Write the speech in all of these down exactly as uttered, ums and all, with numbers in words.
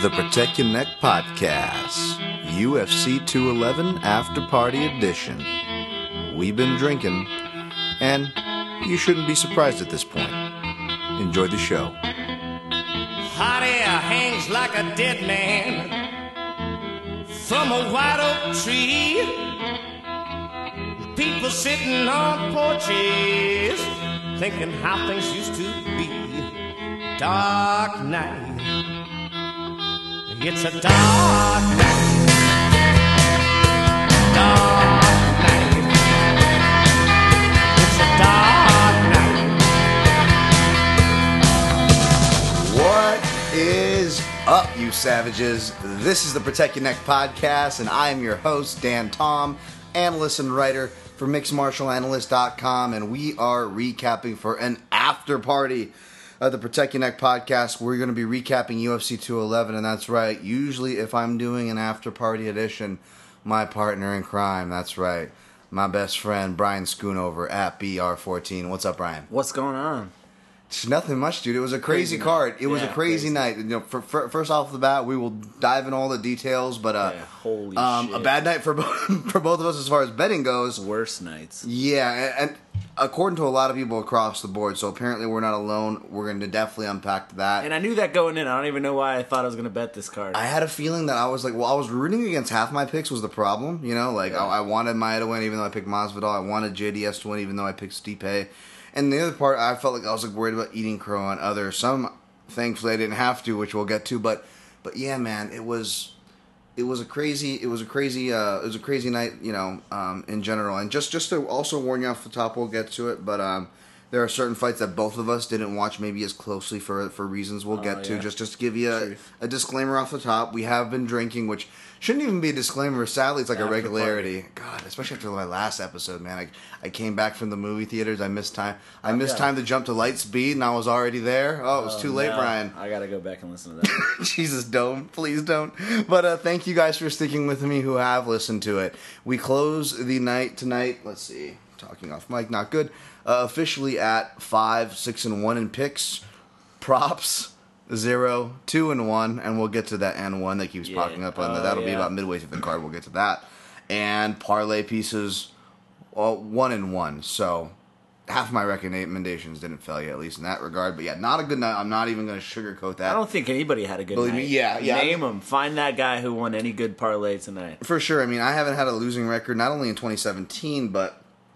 The Protect Your Neck Podcast, U F C two eleven After Party Edition. We've been drinking, and you shouldn't be surprised at this point. Enjoy the show. Hot air hangs like a dead man from a white oak tree. People sitting on porches thinking how things used to be. Dark night. It's a dark night. Dark night. It's a dark night. What is up, you savages? This is the Protect Your Neck Podcast, and I am your host, Dan Tom, analyst and writer for mixed martial analyst dot com, and we are recapping for an after party of the Protect Your Neck Podcast. We're going to be recapping U F C two eleven, and that's right. Usually, if I'm doing an after party edition, my partner in crime, that's right, my best friend, Brian Schoonover at B R fourteen. What's up, Brian? What's going on? It's nothing much, dude. It was a crazy, Crazy card. night. It was Yeah, a crazy, crazy. night. You know, for, for, first off the bat, we will dive in all the details, but uh, Yeah, holy um, shit. a bad night for both, for both of us as far as betting goes. Worst nights. Yeah, and, and according to a lot of people across the board, so apparently we're not alone. We're going to definitely unpack that. And I knew that going in. I don't even know why I thought I was going to bet this card. I had a feeling that I was like, well, I was rooting against half my picks was the problem. You know, like Yeah. I, I wanted Maya to win even though I picked Masvidal. I wanted J D S to win even though I picked Stipe. And the other part, I felt like I was like worried about eating crow on others. Some, thankfully, I didn't have to, which we'll get to. But, but yeah, man, it was, it was a crazy, it was a crazy, uh, it was a crazy night, you know, um, in general. And just, just to also warn you off the top, we'll get to it. But um, there are certain fights that both of us didn't watch maybe as closely for for reasons we'll get Oh, to. yeah. Just, just to give you a, Truth. a disclaimer off the top. We have been drinking, which shouldn't even be a disclaimer. Sadly, it's like a After regularity. God, especially after my last episode, man. I, I came back from the movie theaters. I missed time. I missed yeah. time to jump to Lightspeed, and I was already there. Oh, it was Oh, too late, no. Brian. I got to go back and listen to that. Jesus, don't. Please don't. But uh, thank you guys for sticking with me who have listened to it. We close the night tonight. Let's see. Talking off mic, not good. Uh, officially at five, six, and one in picks. Props, zero, two, and one. And we'll get to that and one that keeps Yeah. popping up. on the, Oh, That'll be yeah. about midway through the card. We'll get to that. And parlay pieces, well, one and one. So half my recommendations didn't fail you, at least in that regard. But yeah, not a good night. I'm not even going to sugarcoat that. I don't think anybody had a good Believe night. me, yeah, yeah. Name them. Find that guy who won any good parlay tonight. For sure. I mean, I haven't had a losing record, not only in twenty seventeen, but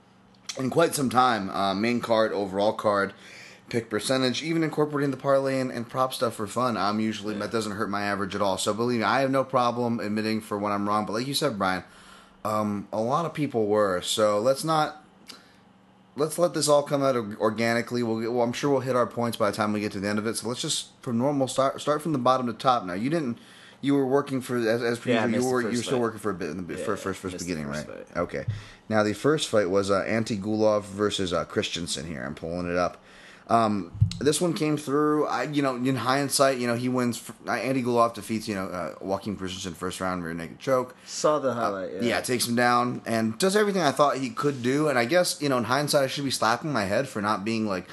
in quite some time. Uh, main card, overall card, pick percentage, even incorporating the parlay and, and prop stuff for fun. I'm usually, Yeah. that doesn't hurt my average at all. So believe me, I have no problem admitting for when I'm wrong. But like you said, Brian, um, a lot of people were. So let's not, let's let this all come out organically. We'll, get, well, I'm sure we'll hit our points by the time we get to the end of it. So let's just, from normal, start start from the bottom to top. Now, you didn't, you were working for, as, as per Yeah, I usual, you missed the were, first you were still fight. working for a bit in the Yeah, first, first, first missed the beginning, first right? fight. Okay. Now, the first fight was uh, Ante Gulov versus uh, Christensen here. I'm pulling it up. Um, this one came through. I, you know, in hindsight, you know, he wins. Uh, Andy Gulov defeats, you know, uh, Joaquin Christensen first round rear naked choke. Saw the highlight. Yeah. Yeah. takes him down and does everything I thought he could do. And I guess, you know, in hindsight, I should be slapping my head for not being like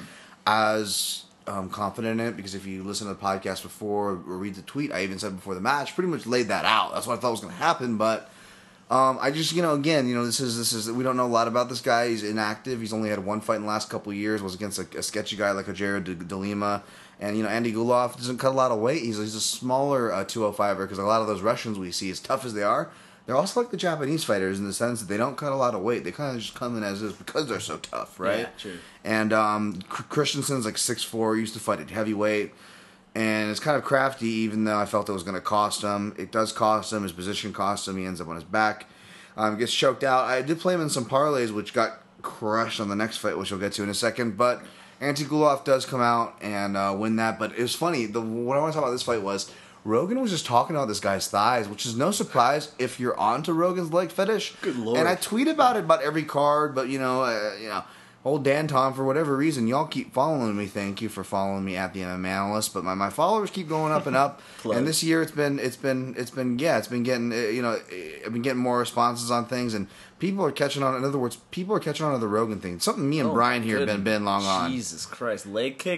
as um, confident in it, because if you listen to the podcast before or read the tweet, I even said before the match, pretty much laid that out. That's what I thought was going to happen, but. Um, I just, you know, again, you know, this is, this is, we don't know a lot about this guy. He's inactive. He's only had one fight in the last couple of years, was against a, a sketchy guy like a Jared De, De Lima. And, you know, Andy Gulov doesn't cut a lot of weight. He's, he's a smaller uh, two oh five-er, because a lot of those Russians we see, as tough as they are, they're also like the Japanese fighters in the sense that they don't cut a lot of weight. They kind of just come in as is because they're so tough, right? Yeah, true. And um, Christensen's like six foot four, used to fight at heavyweight. And it's kind of crafty, even though I felt it was going to cost him. It does cost him. His position costs him. He ends up on his back. Um, gets choked out. I did play him in some parlays, which got crushed on the next fight, which we'll get to in a second. But Ante Gulov does come out and uh, win that. But it was funny. The, what I want to talk about this fight was Rogan was just talking about this guy's thighs, which is no surprise if you're onto Rogan's leg fetish. Good lord. And I tweet about it about every card, but you know, uh, you know. Old Dan Tom, for whatever reason, y'all keep following me. Thank you for following me at the M M A Analyst. But my, my followers keep going up and up. And this year it's been it's been it's been yeah it's been getting uh, you know I've been getting more responses on things, and people are catching on. In other words, people are catching on to the Rogan thing. Something me and Oh, Brian here have good. been been long on. Jesus Christ, leg kicks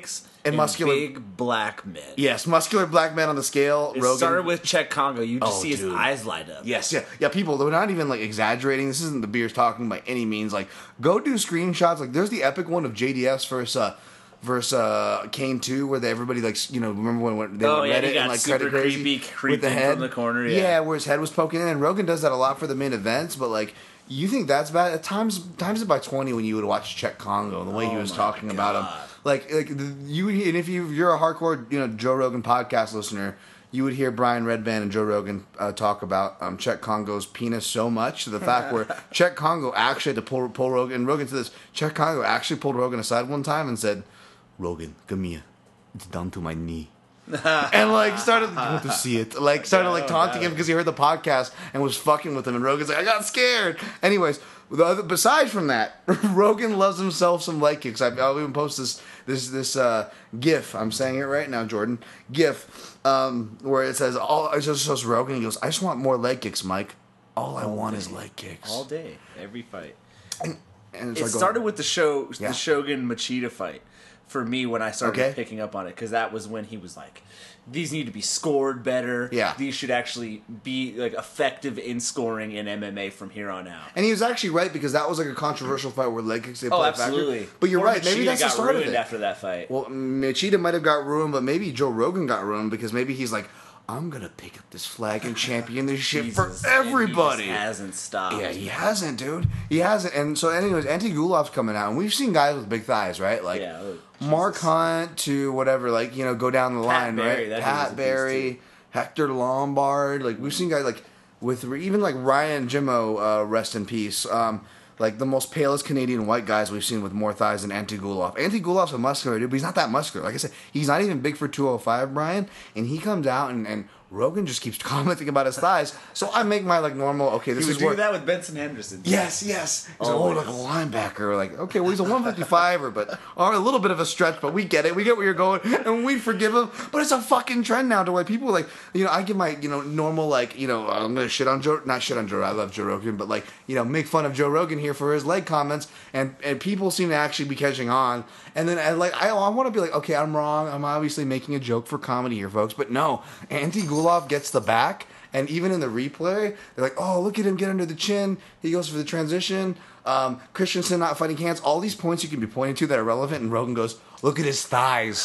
and muscular, big black men. yes, muscular black men on the scale. It Rogan started with Czech Congo. You just Oh, see his dude. eyes light up. Yes, yeah, yeah. People, they're not even like exaggerating. This isn't the beers talking by any means. Like, go do screenshots. Like, there's the epic one of J D S versus uh, versus uh, Kane two, where they, everybody like you know remember when, when they Oh, went yeah, Reddit he got and like super credit crazy creepy, with the creeping head from the corner, yeah. where his head was poking in. And Rogan does that a lot for the main events, but like. You think that's bad? At times, times it by twenty when you would watch Czech Congo and the way he Oh was my talking about him, God. like like the, you and if you you're a hardcore you know Joe Rogan podcast listener, you would hear Brian Redband and Joe Rogan uh, talk about um, Czech Congo's penis so much to the fact where Czech Congo actually had to pull pull Rogan and Rogan to this Czech Congo actually pulled Rogan aside one time and said, "Rogan, come here, it's down to my knee." and like started you want to see it like started like taunting him because he heard the podcast and was fucking with him and Rogan's like I got scared. Anyways, the other, besides from that, Rogan loves himself some leg kicks. I, I'll even post this this this uh, GIF. I'm saying it right now, Jordan. GIF um, where it says all it just shows Rogan. He goes, I just want more leg kicks, Mike. All I All want day. is leg kicks. All day, every fight. And it's It like started going, with the show, Yeah. the Shogun Machida fight. For me, when I started Okay. picking up on it, because that was when he was like, "These need to be scored better. Yeah. These should actually be like effective in scoring in M M A from here on out." and he was actually right because that was like a controversial fight where leg kicks they Oh, play a factor. absolutely. But you're Or right. Maybe Machida that's the got start of ruined it. after that fight. Well, Machida might have got ruined, but maybe Joe Rogan got ruined because maybe he's like, I'm gonna pick up this flag and champion this shit Jesus, for and he everybody. just hasn't stopped. Yeah, he hasn't, dude. He hasn't. And so, anyways, Anti Gulov's coming out, and we've seen guys with big thighs, right? Like Yeah, oh, Mark Jesus. Hunt to whatever, like you know, go down the Pat line, Barry, right? that dude was a Pat beast, Barry, too. Hector Lombard. Like we've seen guys like with even like Ryan Jimmo, uh, rest in peace. Um, like the most palest Canadian white guys we've seen with more thighs than Anti Gulov. Anti Gulov's a muscular dude, but he's not that muscular. Like I said, he's not even big for two oh five, Brian. And he comes out and, and Rogan just keeps commenting about his thighs. So I make my like normal. Okay, this He is would do where. that with Benson Henderson. Yes, yes. He's Oh, like, oh, like a linebacker. Like, okay, well, he's a one fifty-five-er, but or a little bit of a stretch, but we get it. We get where you're going, and we forgive him. But it's a fucking trend now to where people like, you know, I give my, you know, normal, like, you know, I'm going to shit on Joe, not shit on Joe, I love Joe Rogan, but like, you know, make fun of Joe Rogan here for his leg comments, and, and people seem to actually be catching on. And then, I, like, I, I want to be like, okay, I'm wrong. I'm obviously making a joke for comedy here, folks. But no, Anti Gulov gets the back. And even in the replay, they're like, oh, look at him get under the chin. He goes for the transition. Um, Christensen not fighting hands. All these points you can be pointing to that are relevant. And Rogan goes, look at his thighs.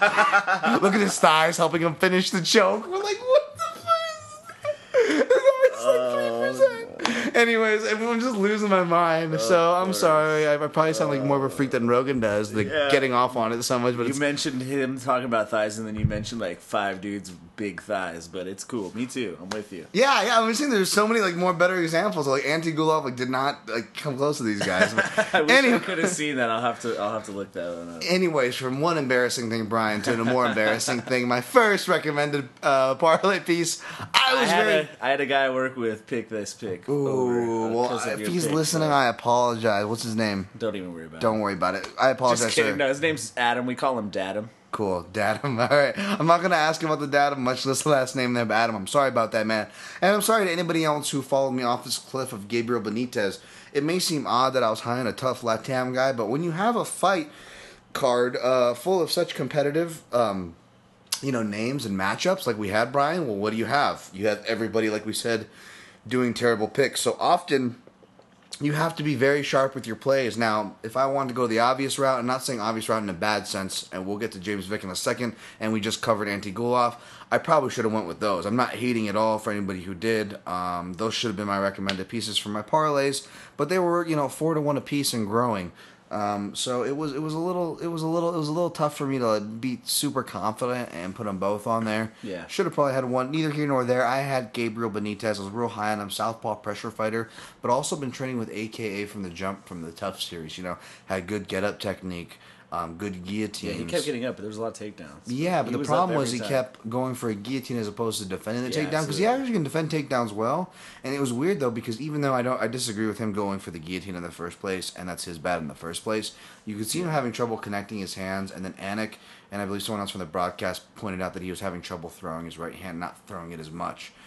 Look at his thighs helping him finish the choke. We're like, what the fuck is that? It's like three percent. Anyways, I'm just losing my mind. so I'm sorry. I, I probably sound like more of a freak than Rogan does, like Yeah. getting off on it so much. But You it's, mentioned him talking about thighs, and then you mentioned like five dudes with big thighs, but it's cool. Me too. I'm with you. Yeah, yeah, I'm saying there's so many like more better examples. Like Anti Gulov like did not like come close to these guys. I wish Anyway- I could have seen that. I'll have to. I'll have to look that one up. Anyways, from one embarrassing thing, Brian, to a more embarrassing thing, my first recommended uh, parlay piece. I I was had, very. a, I had a guy I work with pick this pick. Ooh, over, uh, well, 'cause of if your he's pick, listening, so I apologize. What's his name? don't even worry about Don't it. worry about it. I apologize, Just kidding. sir. No, his name's Adam. We call him Dadam. Cool, Datum. All right, I'm not gonna ask him about the Datum, much less the last name there, but Adam. I'm sorry about that, man, and I'm sorry to anybody else who followed me off this cliff of Gabriel Benitez. It may seem odd that I was high on a tough Latam guy, but when you have a fight card uh, full of such competitive, um, you know, names and matchups like we had, Brian. Well, what do you have? You have everybody, like we said, doing terrible picks. So often, you have to be very sharp with your plays. Now, if I wanted to go the obvious route, I'm not saying obvious route in a bad sense, and we'll get to James Vick in a second, and we just covered Anti Gulov, I probably should have went with those. I'm not hating at all for anybody who did. Um, those should have been my recommended pieces for my parlays, but they were, you know, four to one a piece and growing. Um, so it was it was a little it was a little it was a little tough for me to be super confident and put them both on there. Yeah. Should have probably had one. Neither here nor there. I had Gabriel Benitez. I was real high on him. Southpaw pressure fighter, but also been training with A K A from the jump from the Tough series. You know, had good get up technique, um, good guillotines. Yeah, he kept getting up, but there was a lot of takedowns. Yeah, but He the was problem up was every he time. kept going for a guillotine as opposed to defending the Yeah, takedown because he absolutely. actually can defend takedowns well. And it was weird though because even though I don't, I disagree with him going for the guillotine in the first place, and that's his bad in the first place. You could see him having trouble connecting his hands, and then Anik and I believe someone else from the broadcast pointed out that he was having trouble throwing his right hand, not throwing it as much.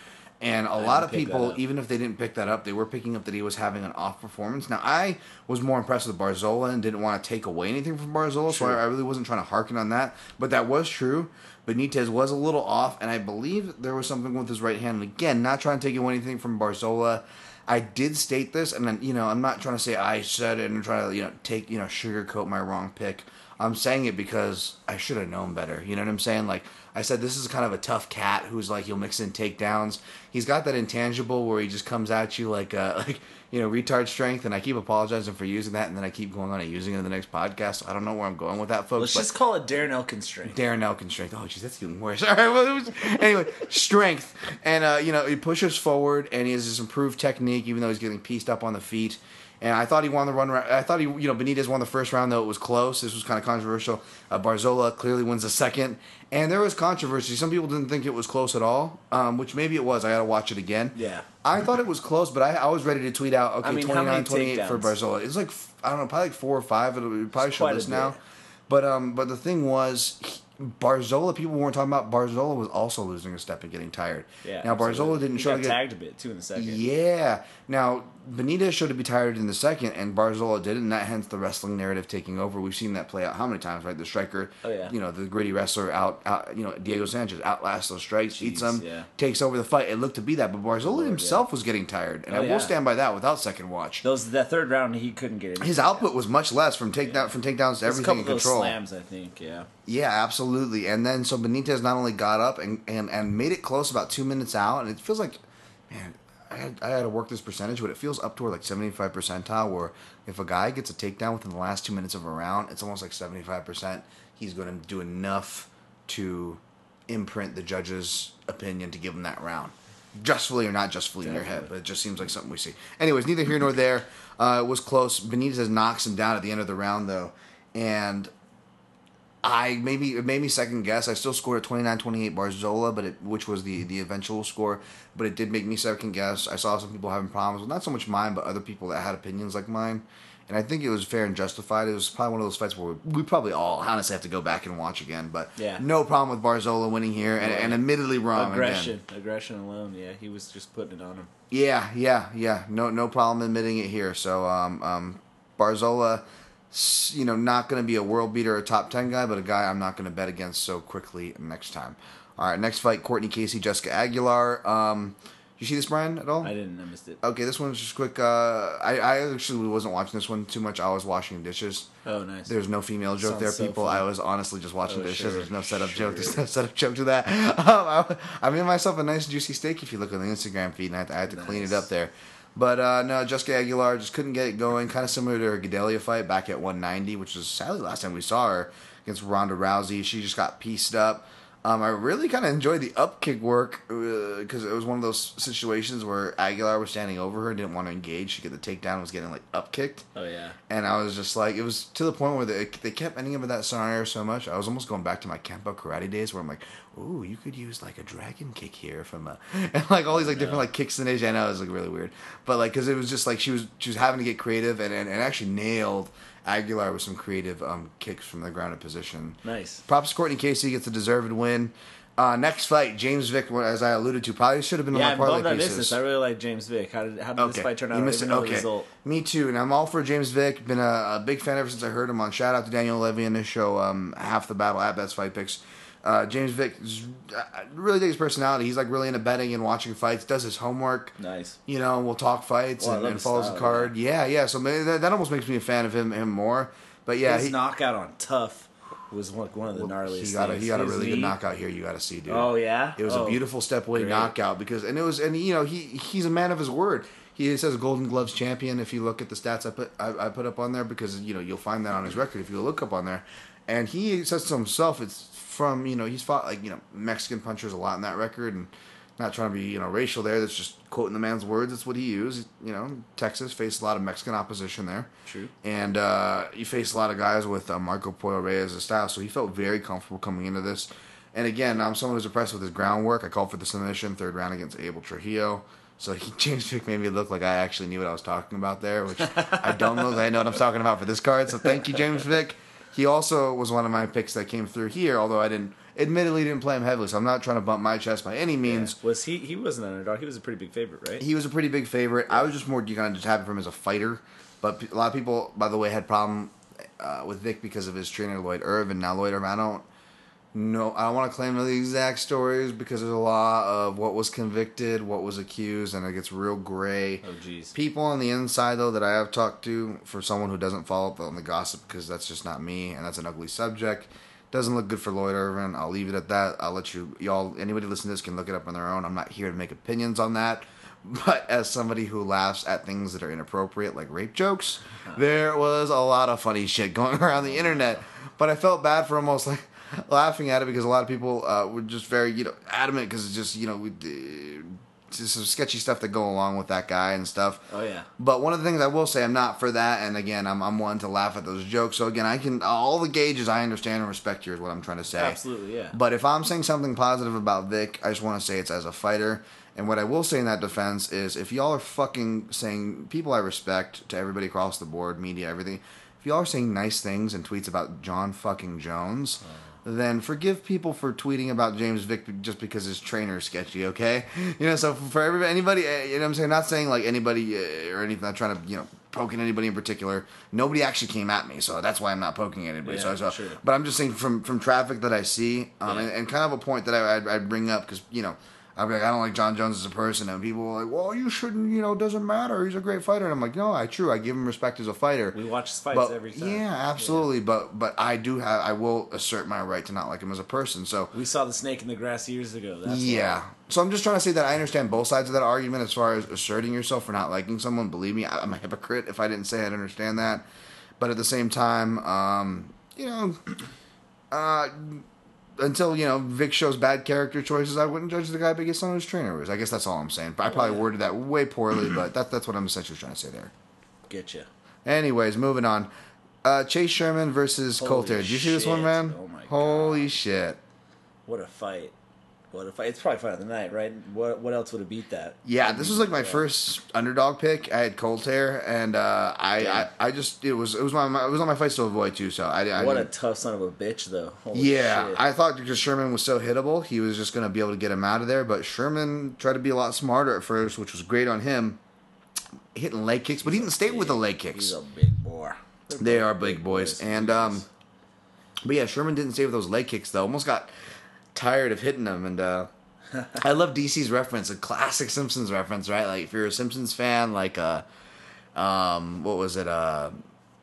And a I lot didn't of pick that people, up. even if they didn't pick that up, they were picking up that he was having an off performance. Now, I was more impressed with Barzola and didn't want to take away anything from Barzola, so True. I, I really wasn't trying to harken on that. But that was true. Benitez was a little off, and I believe there was something with his right hand. And again, not trying to take away anything from Barzola. I did state this, and then, you know, I'm not trying to say I said it and try to, you know, take, you know, sugarcoat my wrong pick. I'm saying it because I should have known better. You know what I'm saying? Like, I said, this is kind of a tough cat who's like, he'll mix in takedowns. He's got that intangible where he just comes at you like, uh, like you know, retard strength. And I keep apologizing for using that, and then I keep going on and using it in the next podcast. I don't know where I'm going with that, folks. Let's but just call it Darren Elkin strength. Darren Elkin strength. Oh, jeez, that's even worse. All right, well, it was, anyway, strength. And, uh, you know, he pushes forward, and he has this improved technique, even though he's getting pieced up on the feet. And I thought he won the run. I thought he, you know, Benitez won the first round, though it was close. This was kind of controversial. Uh, Barzola clearly wins the second. And there was controversy. Some people didn't think it was close at all, um, which maybe it was. I got to watch it again. Yeah. I thought it was close, but I, I was ready to tweet out, okay, I mean, how many twenty-nine twenty-eight for takedowns? Barzola. It's like, I don't know, probably like four or five. It'll, we probably It's show quite a this bit. now. But um, but the thing was, he, Barzola, people weren't talking about, Barzola was also losing a step and getting tired. Yeah. Now, absolutely. Barzola didn't he show got to get... tagged a bit, too, in the second. Yeah. Now, Benitez showed to be tired in the second, and Barzola did, and that hence the wrestling narrative taking over. We've seen that play out how many times, right? The striker, Oh, yeah. you know, the gritty wrestler out, out you know, Diego Sanchez outlasts those strikes, Jeez, eats them, yeah. takes over the fight. It looked to be that, but Barzola Lord, himself yeah. was getting tired, and Oh, I yeah. will stand by that without second watch. Those that third round, he couldn't get it. His output was much less from takedown from takedowns to There's a everything couple in of those control. slams, I think, yeah. Yeah, absolutely. And then so Benitez not only got up and, and, and made it close about two minutes out, and it feels like, man, I had, I had to work this percentage, but it feels up toward like seventy-five percentile, where if a guy gets a takedown within the last two minutes of a round, it's almost like seventy-five percent. He's going to do enough to imprint the judge's opinion to give him that round. Justfully or not justfully in your head, but it just seems like something we see. Anyways, neither here nor there. Uh, it was close. Benitez knocks him down at the end of the round, though, and I maybe it made me second guess. I still scored a twenty-nine twenty-eight Barzola, but it, which was the, the eventual score. But it did make me second guess. I saw some people having problems with not so much mine, but other people that had opinions like mine. And I think it was fair and justified. It was probably one of those fights where we, we probably all honestly have to go back and watch again. But Yeah. no problem with Barzola winning here, and, and admittedly wrong Aggression. again. Aggression alone, yeah. He was just putting it on him. Yeah, yeah, yeah. No, no problem admitting it here. So, um, um, Barzola, s- you know, not going to be a world beater or a top ten guy, but a guy I'm not going to bet against so quickly next time. All right, next fight: Courtney Casey, Jessica Aguilar. Um, you see this, Brian, at all? I didn't. I missed it. Okay, this one's just quick. Uh, I, I actually wasn't watching this one too much. I was washing dishes. Oh, nice. There's no female joke Sounds there, so people. fun. I was honestly just watching Oh, dishes. sure, There's no setup joke. There's sure. no setup joke to that. Um, I, I made myself a nice juicy steak. If you look on the Instagram feed, and I had to, I had to clean it Nice. up there. But uh, no, Jessica Aguilar just couldn't get it going. Kind of similar to her Gedalia fight back at one ninety, which was sadly the last time we saw her against Ronda Rousey. She just got pieced up. Um, I really kind of enjoyed the up kick work because it was one of those situations where Aguilar was standing over her and didn't want to engage. She get the takedown and was getting like up kicked. Oh, yeah. And I was just like, it was to the point where they, they kept ending up in that scenario so much. I was almost going back to my Kempo karate days where I'm like, ooh, you could use like a dragon kick here from a, and like all these like different like kicks in Asia. I know it was like really weird, but like because it was just like she was she was having to get creative and, and, and actually nailed Aguilar with some creative um kicks from the grounded position. Nice. Props to Courtney Casey, gets a deserved win. Uh, next fight, James Vick, as I alluded to, probably should have been Yeah, on I'm my parlay bummed I missed pieces. this. I really like James Vick. How did, how did this fight turn out? You I missed don't it. even know the Okay, result. me too. And I'm all for James Vick. Been a, a big fan ever since I heard him on. Shout out to Daniel Levy in this show. Um, half the battle at Best Fight Picks. Uh, James Vick is, I really dig his personality. He's like really into betting and watching fights. Does his homework. Nice. You know, we'll talk fights Well, I and, love and his follows style, the card. Yeah, yeah. So maybe that, that almost makes me a fan of him him more. But yeah, His he, knockout on Tough was one, one of the gnarliest he got a, things. he got a His really good knee- knockout here. You got to see, dude. Oh, yeah? It was Oh, a beautiful step away great. knockout because, and it was, and you know, he he's a man of his word. He says Golden Gloves champion. If you look at the stats I put I, I put up on there, because you know you'll find that on his record if you look up on there, and he says to himself, it's from you know he's fought like you know Mexican punchers a lot in that record, and not trying to be you know racial there. That's just quoting the man's words. That's what he used. You know, Texas faced a lot of Mexican opposition there. True. And uh, he faced a lot of guys with uh, Marco Polo Reyes' style, so he felt very comfortable coming into this. And again, I'm someone who's impressed with his groundwork. I called for the submission, third round against Abel Trujillo. So he James Vick made me look like I actually knew what I was talking about there, which I don't know that I know what I'm talking about for this card. So thank you, James Vick. He also was one of my picks that came through here, although I didn't admittedly didn't play him heavily, so I'm not trying to bump my chest by any means. Yeah. Was he? He was an underdog. He was a pretty big favorite, right? He was a pretty big favorite. I was just more kind of just happy for him as a fighter. But a lot of people, by the way, had problem uh, with Vic because of his trainer Lloyd Irvin. Now Lloyd Irvin, I don't know, I don't want to claim the exact stories because there's a lot of what was convicted, what was accused, and it gets real gray. Oh, jeez. People on the inside though that I have talked to, for someone who doesn't follow up on the gossip, because that's just not me, and that's an ugly subject. Doesn't look good for Lloyd Irvin. I'll leave it at that. I'll let you, y'all, anybody listening to this can look it up on their own. I'm not here to make opinions on that. But as somebody who laughs at things that are inappropriate, like rape jokes, there was a lot of funny shit going around the internet. But I felt bad for almost like laughing at it because a lot of people uh, were just very, you know, adamant because it's just, you know, we, uh, just some sketchy stuff that go along with that guy and stuff. Oh, yeah. But one of the things I will say, I'm not for that, and again, I'm I'm one to laugh at those jokes. So again, I can, all the gauges I understand and respect here is what I'm trying to say. Absolutely, yeah. But if I'm saying something positive about Vic, I just want to say it's as a fighter. And what I will say in that defense is if y'all are fucking saying, people I respect to everybody across the board, media, everything, if y'all are saying nice things and tweets about John fucking Jones, oh. then forgive people for tweeting about James Vick just because his trainer is sketchy, okay? You know, so for everybody, anybody, you know what I'm saying? Not saying like anybody uh, or anything, not trying to, you know, poking anybody in particular. Nobody actually came at me, so that's why I'm not poking anybody. Yeah, so, so sure. But I'm just saying from, from traffic that I see, um, yeah. and, and kind of a point that I, I'd, I'd bring up because, you know, I'd be like, I don't like John Jones as a person, and people are like, well, you shouldn't, you know, it doesn't matter. He's a great fighter. And I'm like, no, I true. I give him respect as a fighter. We watch his fights but, every time. Yeah, absolutely. Yeah. But but I do have, I will assert my right to not like him as a person. So we saw the snake in the grass years ago. That's yeah. Why. So I'm just trying to say that I understand both sides of that argument as far as asserting yourself for not liking someone. Believe me, I'm a hypocrite if I didn't say I'd understand that. But at the same time, um, you know, uh. until, you know, Vic shows bad character choices, I wouldn't judge the guy based on his trainer was. I guess that's all I'm saying. I probably worded that way poorly, but that, that's what I'm essentially trying to say there. Getcha. Anyways, moving on. Uh, Chase Sherman versus Holy Coulter. Did you see this one, man? Oh, my Holy God. shit. What a fight. What a fight. It's probably fight of the night, right? What what else would have beat that? Yeah, this was like my first underdog pick. I had Coulter, and uh, I, I I just it was it was my, my it was on my fights to avoid too. So I, I what didn't, a tough son of a bitch though. Holy yeah, shit. I thought because Sherman was so hittable, he was just going to be able to get him out of there. But Sherman tried to be a lot smarter at first, which was great on him, hitting leg kicks. But he didn't stay big, with the leg kicks. He's a big boy. They're they are big, big boys, boys. and um, but yeah, Sherman didn't stay with those leg kicks though. Almost got tired of hitting them, and uh. I love D C's reference, a classic Simpsons reference, right? Like if you're a Simpsons fan, like uh, um, what was it? Uh,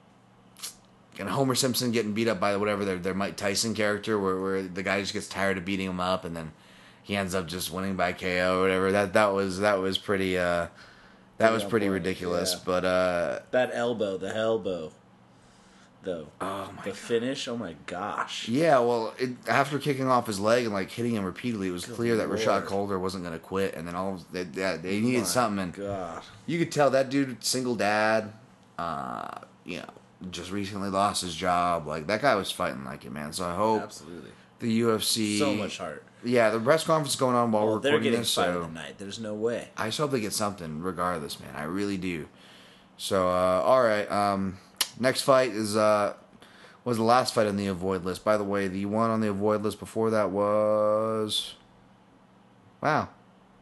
and Homer Simpson getting beat up by whatever their their Mike Tyson character, where where the guy just gets tired of beating him up, and then he ends up just winning by K O or whatever. That that was that was pretty uh, that was pretty ridiculous. Yeah. But uh, that elbow, the elbow. Though oh my the God. finish, oh my gosh! Yeah, well, it, after kicking off his leg and like hitting him repeatedly, it was Good clear that Lord. Rashad Coulter wasn't going to quit, and then all they, they, they needed my something. And God, you could tell that dude, single dad, uh, you know, just recently lost his job. Like that guy was fighting like it, man. So I hope absolutely the U F C so much heart. Yeah, the press conference is going on while well, we're they're recording getting this. fight So of the night. There's no way. I just hope they get something, regardless, man. I really do. So uh, all right, um, next fight is. Uh, was the last fight on the avoid list. By the way, the one on the avoid list before that was... Wow.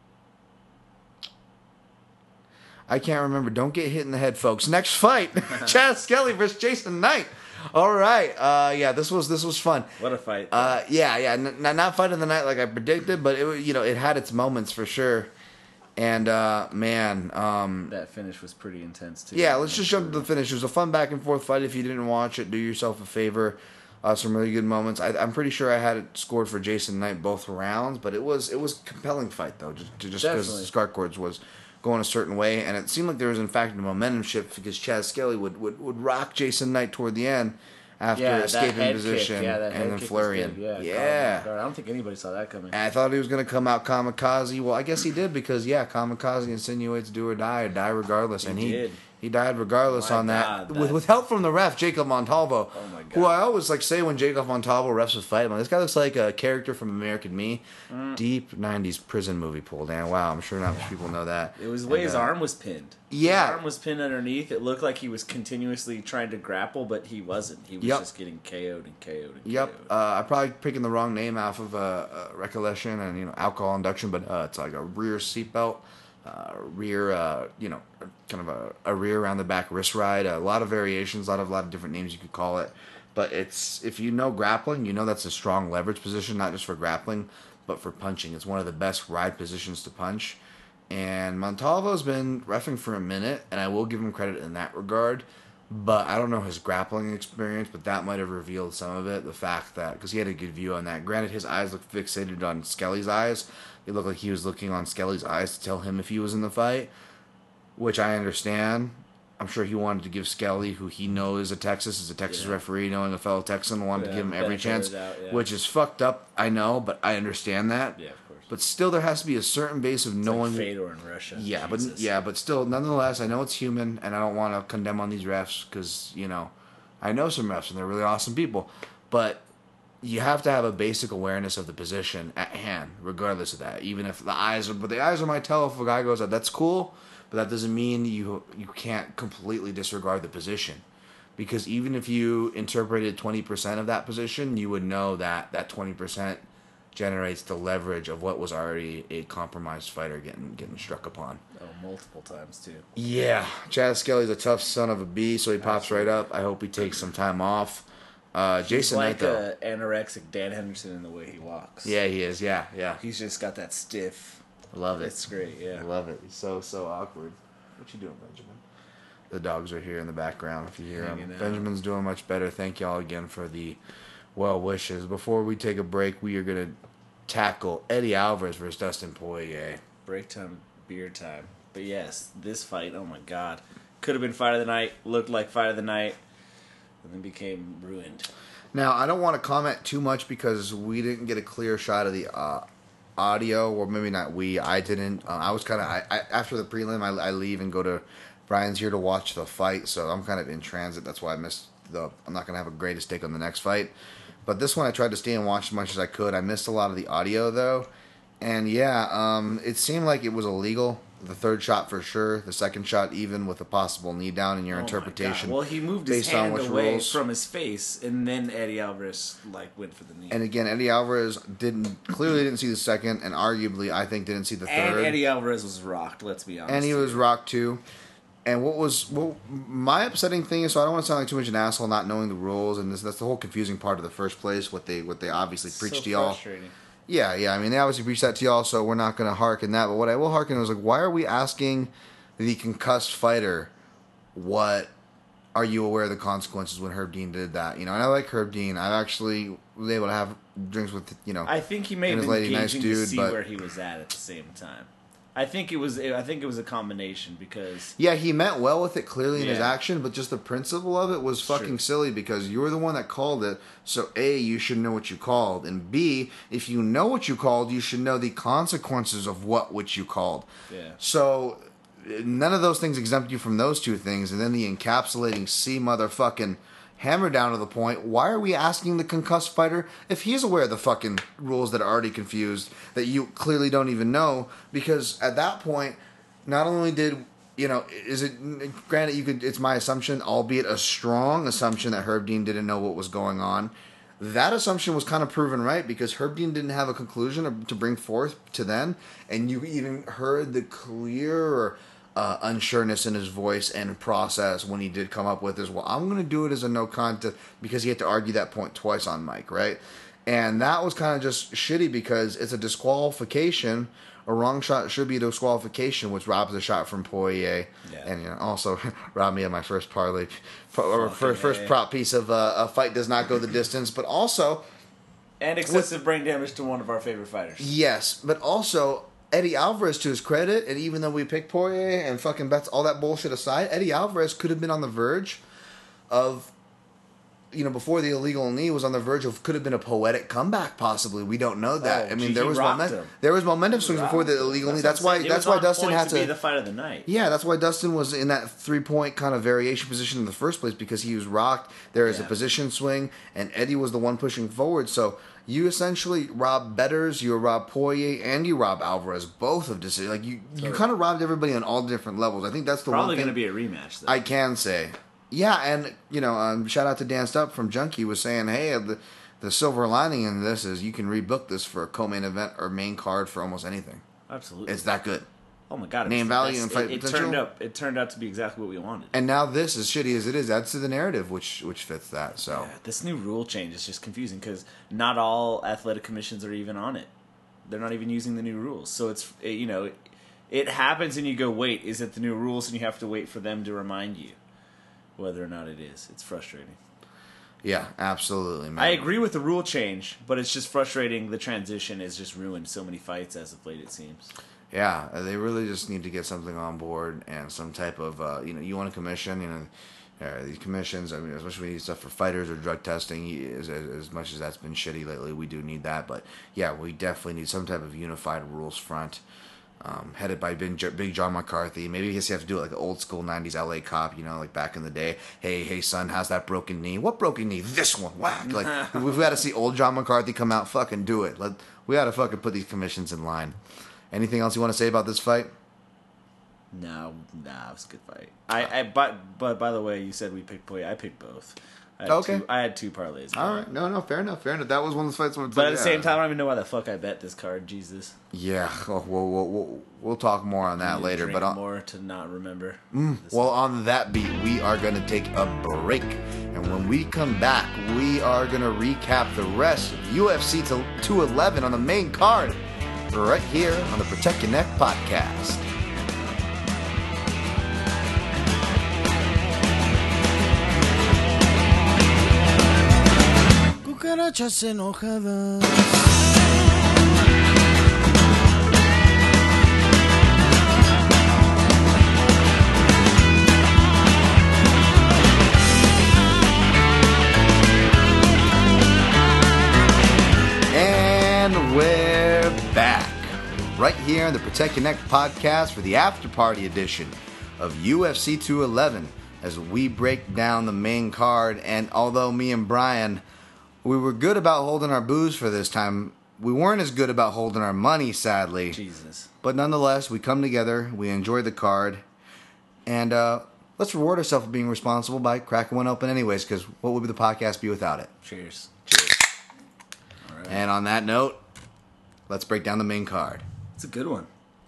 I can't remember. Don't get hit in the head, folks. Next fight, Chad Skelly versus Jason Knight. All right. Uh, yeah, this was this was fun. What a fight. Uh, yeah, yeah. N- not fight of the night like I predicted, but it you know it had its moments for sure. And, uh, man... Um, that finish was pretty intense, too. Yeah, let's just jump to the finish. It was a fun back-and-forth fight. If you didn't watch it, do yourself a favor. Uh, some really good moments. I, I'm pretty sure I had it scored for Jason Knight both rounds, but it was it was a compelling fight, though, just just because Scar Cords was going a certain way. And it seemed like there was, in fact, a momentum shift because Chad Skelly would, would, would rock Jason Knight toward the end after yeah, escaping position yeah, and then flurrying. Yeah, yeah. I don't think anybody saw that coming. And I thought he was going to come out kamikaze. Well, I guess he did because, yeah, kamikaze insinuates do or die or die regardless. He and he did. He died regardless My on God, that. With that- with help from the ref, Jacob Montalvo. Oh my God. Who I always like say when Jacob Montalvo refs would fight him, this guy looks like a character from American Me. Mm. Deep nineties prison movie pull down. Wow, I'm sure not much people know that. It was the way And, his uh, arm was pinned. Yeah. His arm was pinned underneath. It looked like he was continuously trying to grapple, but he wasn't. He was Yep. just getting K O'd and K O'd and Yep, K O'd. uh, I'm probably picking the wrong name off of uh, uh, recollection and you know alcohol induction, but uh, it's like a rear seatbelt, uh, rear, uh, you know, kind of a, a rear around the back wrist ride. A lot of variations, a lot of a lot of different names you could call it. But it's if you know grappling, you know that's a strong leverage position, not just for grappling, but for punching. It's one of the best ride positions to punch. And Montalvo's been reffing for a minute, and I will give him credit in that regard. But I don't know his grappling experience, but that might have revealed some of it. The fact that, because he had a good view on that. Granted, his eyes looked fixated on Skelly's eyes. It looked like he was looking on Skelly's eyes to tell him if he was in the fight, which I understand. I'm sure he wanted to give Skelly, who he knows is a Texas, is a Texas Yeah. referee, knowing a fellow Texan, wanted Yeah, to give him every benefit chance, of the doubt, yeah. which is fucked up, I know, but I understand that. Yeah, of course. But still, there has to be a certain base of It's knowing. like Fedor in Russia. Yeah, Jesus. but yeah, but still, nonetheless, I know it's human, and I don't want to condemn on these refs because you know, I know some refs and they're really awesome people, but you have to have a basic awareness of the position at hand, regardless of that. Even if the eyes are, but the eyes are my tell. If a guy goes out, that's cool, but that doesn't mean you you can't completely disregard the position, because even if you interpreted twenty percent of that position, you would know that that twenty percent generates the leverage of what was already a compromised fighter getting getting struck upon. Oh, multiple times too. Yeah, Chad Skelly's a tough son of a bee, so he pops right up. I hope he takes some time off. Uh, He's Jason like Knight, though. a anorexic Dan Henderson in the way he walks. Yeah, he is. Yeah, yeah. He's just got that stiff. I love it. It's great. Yeah. I love it. He's so, so awkward. What you doing, Benjamin? The dogs are here in the background if you hear them. Hanging out. Benjamin's doing much better. Thank y'all again for the well wishes. Before we take a break, we are going to tackle Eddie Alvarez versus Dustin Poirier. Break time, beer time. But yes, this fight, oh my god. Could have been fight of the night, looked like fight of the night, and then became ruined. Now, I don't want to comment too much because we didn't get a clear shot of the uh, audio, or maybe not we. I didn't. Uh, I was kind of I, I, after the prelim. I, I leave and go to Brian's here to watch the fight, so I'm kind of in transit. That's why I missed the. I'm not gonna have a greatest take on the next fight, but this one I tried to stay and watch as much as I could. I missed a lot of the audio though, and yeah, um, it seemed like it was illegal. The third shot for sure. The second shot, even with a possible knee down in your Oh my interpretation. God. Well, he moved his based on hand which away rules. from his face, and then Eddie Alvarez like went for the knee. And again, Eddie Alvarez didn't clearly didn't see the second, and arguably I think didn't see the And third. Eddie Alvarez was rocked. Let's be honest. And he here. was rocked too. And what was well, my upsetting thing is, so I don't want to sound like too much an asshole, not knowing the rules, and this, that's the whole confusing part of the first place. What they what they obviously preached so to y'all. frustrating. Yeah, yeah. I mean, they obviously preached that to y'all, so we're not going to hearken that. But what I will hearken is like, why are we asking the concussed fighter, what are you aware of the consequences when Herb Dean did that? You know, and I like Herb Dean. I actually was able to have drinks with, you know, I think he may and have his been lady, nice engaging to dude, see but- where he was at at the same time. I think it was. I think it was a combination because yeah, he meant well with it clearly in his Yeah. action, but just the principle of it was fucking True. silly because you were the one that called it. So A, you should know what you called, and B, if you know what you called, you should know the consequences of what which you called. Yeah. So none of those things exempt you from those two things, and then the encapsulating C motherfucking hammer down to the point. Why are we asking the concussed fighter if he's aware of the fucking rules that are already confused that you clearly don't even know? Because at that point, not only did you know, is it granted you could? It's my assumption, albeit a strong assumption, that Herb Dean didn't know what was going on. That assumption was kind of proven right because Herb Dean didn't have a conclusion to bring forth to then, and you even heard the clear uh, unsureness in his voice and process when he did come up with this. Well, I'm going to do it as a no contest because he had to argue that point twice on mic, right? And that was kind of just shitty because it's a disqualification. A wrong shot should be a disqualification, which robs a shot from Poirier, Yeah. and you know, also robbed me of my first parlay, or Fucking first, first A. prop piece of uh, a fight does not go the distance. But also, and excessive brain damage to one of our favorite fighters. yes, but also Eddie Alvarez, to his credit, and even though we picked Poirier and fucking bets all that bullshit aside, Eddie Alvarez could have been on the verge of you know, before the illegal knee was on the verge of could have been a poetic comeback. Possibly, we don't know that. Oh, I mean, gee, there he was rocked momentum. him. There was momentum swings before the illegal knee. That's what I'm why. saying. It That's was why on Dustin point had to be to. the fight of the night. Yeah, that's why Dustin was in that three point kind of variation position in the first place because he was rocked. There is Yeah. a position swing, and Eddie was the one pushing forward. So you essentially robbed Betters, you robbed Poirier, and you robbed Alvarez, both of decision. Like you, you kind of robbed everybody on all different levels. I think that's the Probably one going to thing be a rematch, though. I can say. Yeah, and you know, um, shout out to Dan Stupp from Junkie was saying, hey, the the silver lining in this is you can rebook this for a co-main event or main card for almost anything. Absolutely. It's that good. Oh my god! Name it's- value that's- and fight it, it potential? turned up. It turned out to be exactly what we wanted. And now this, as shitty as it is, adds to the narrative, which which fits that. So Yeah, this new rule change is just confusing because not all athletic commissions are even on it. They're not even using the new rules. So it's it, you know, it, it happens and you go, wait, is it the new rules? And you have to wait for them to remind you whether or not it is. It's frustrating. yeah, absolutely, man. I agree with the rule change, but it's just frustrating. The transition has just ruined so many fights as of late. It seems. Yeah, they really just need to get something on board and some type of uh, you know, you want a commission, you know. Uh, these commissions, I mean, especially when you need stuff for fighters or drug testing, as, as, as much as that's been shitty lately, we do need that. But yeah, we definitely need some type of unified rules front, um, headed by Big, Big John McCarthy. Maybe he has to do it like an old school nineties L A cop, you know, like back in the day. Hey, hey, son, how's that broken knee? What broken knee? This one, whack. Like, we've got to see old John McCarthy come out, fucking do it. Let, we got to fucking put these commissions in line. Anything else you want to say about this fight? No, nah, it was a good fight. I, I but but by the way, you said we picked Poirier. I picked both. I had Okay. two, I had two parlays. All right, no, no, fair enough, fair enough. That was one of the fights. Where it's But like, at the yeah. same time, I don't even know why the fuck I bet this card. Jesus. Yeah, oh, we'll, we'll, we'll, we'll talk more on that Need to later. drink But on, more to not remember. This well, on that beat, we are going to take a break. And when we come back, we are going to recap the rest of U F C two eleven on the main card right here on the Protect Your Neck podcast. Cucarachas enojadas. And we're back right here on the Protect Your Neck podcast for the after party edition of U F C two eleven as we break down the main card. And although me and Brian, we were good about holding our booze for this time, we weren't as good about holding our money, sadly. Jesus. But nonetheless, we come together, we enjoy the card, and uh, let's reward ourselves for being responsible by cracking one open anyways, because what would the podcast be without it? Cheers. Cheers. All right. And on that note, let's break down the main card. It's a good one.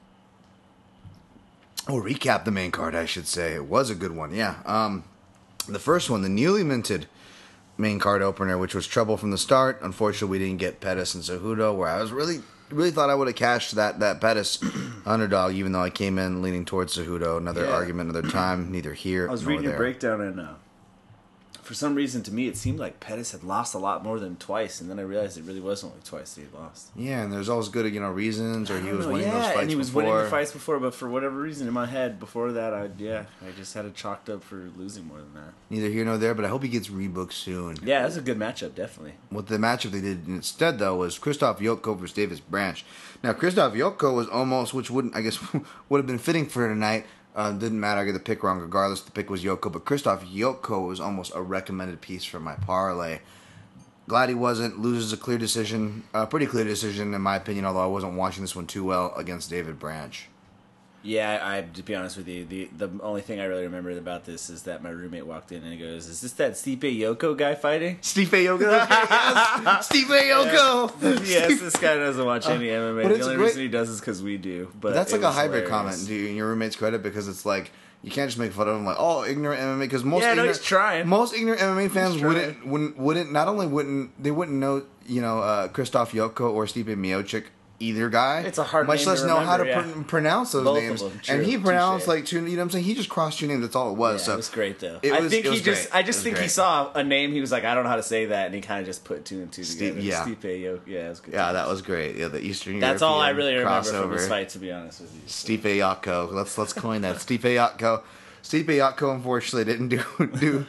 Or recap the main card, I should say. It was a good one, yeah. Um, the first one, the newly minted main card opener, which was trouble from the start. Unfortunately, we didn't get Pettis and Cejudo, where I was really, really thought I would have cashed that, that Pettis underdog, even though I came in leaning towards Cejudo. Another Yeah. argument, another time, neither here I was nor reading there. your breakdown, and uh, for some reason, to me, it seemed like Pettis had lost a lot more than twice, and then I realized it really was only twice he had lost. Yeah, and there's always good, you know, reasons, or I he don't was know, winning yeah, those fights and he was before. winning the fights before, but for whatever reason in my head before that, I yeah, I just had it chalked up for losing more than that. Neither here nor there, but I hope he gets rebooked soon. Yeah, that's a good matchup, definitely. What the matchup they did instead, though, was Christoph Yoko versus Davis Branch. Now, Christoph Yoko was almost, which wouldn't, I guess, would have been fitting for tonight. Uh, didn't matter. I got the pick wrong regardless. The pick was Yoko, but Christoph Yoko was almost a recommended piece for my parlay. Glad he wasn't. Loses a clear decision, a pretty clear decision in my opinion. Although I wasn't watching this one too well against David Branch. Yeah, I, I to be honest with you, the the only thing I really remember about this is that my roommate walked in and he goes, "Is this that Stipe Yoko guy fighting?" Stipe Yoko, yes. Stipe Yoko. Yes, this guy doesn't watch any M M A. but The it's only great- reason he does is because we do. But That's it like a was hybrid hilarious. comment to you, in your roommate's credit, because it's like you can't just make fun of him like, oh, ignorant M M A, because most Yeah, no, ignorant, he's trying. most ignorant M M A fans He's wouldn't trying. wouldn't wouldn't not only wouldn't they wouldn't know, you know, uh, Christoph Yoko or Stipe Miocic, either guy. It's a hard much name less to know how to remember, pr- yeah. pronounce those Both of names. them, and true, he touche. pronounced like two. You know what I'm saying? He just crossed two names. That's all it was. Yeah, so it was great though. It I was- think it he was just, great. I It just was think he great. saw a name. He was like, I don't know how to say that, and he kind of just put two and two Steve- together. yeah. Stipe Yoko. Yeah, it was good. Yeah, times. that was great. Yeah, the Eastern That's all I really European remember crossover. from this fight, to be honest with you. Stipe Yoko. Let's let's coin that. Stipe Yoko. Stipe Yoko unfortunately didn't do do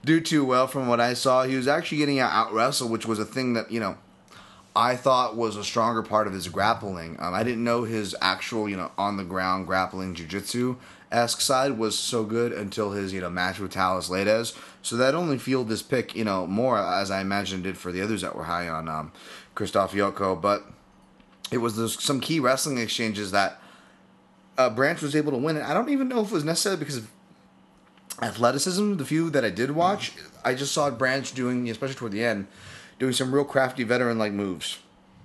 do too well from what I saw. He was actually getting out, out wrestled, which was a thing that, you know, I thought was a stronger part of his grappling. Um, I didn't know his actual, you know, on the ground grappling jiu-jitsu esque side was so good until his, you know, match with Talis Lades. So that only fueled this pick, you know, more as I imagined it did for the others that were high on um, Christoph Yoko. But it was those, some key wrestling exchanges that uh, Branch was able to win. And I don't even know if it was necessarily because of athleticism. The few that I did watch, I just saw Branch doing, especially toward the end, doing some real crafty veteran-like moves.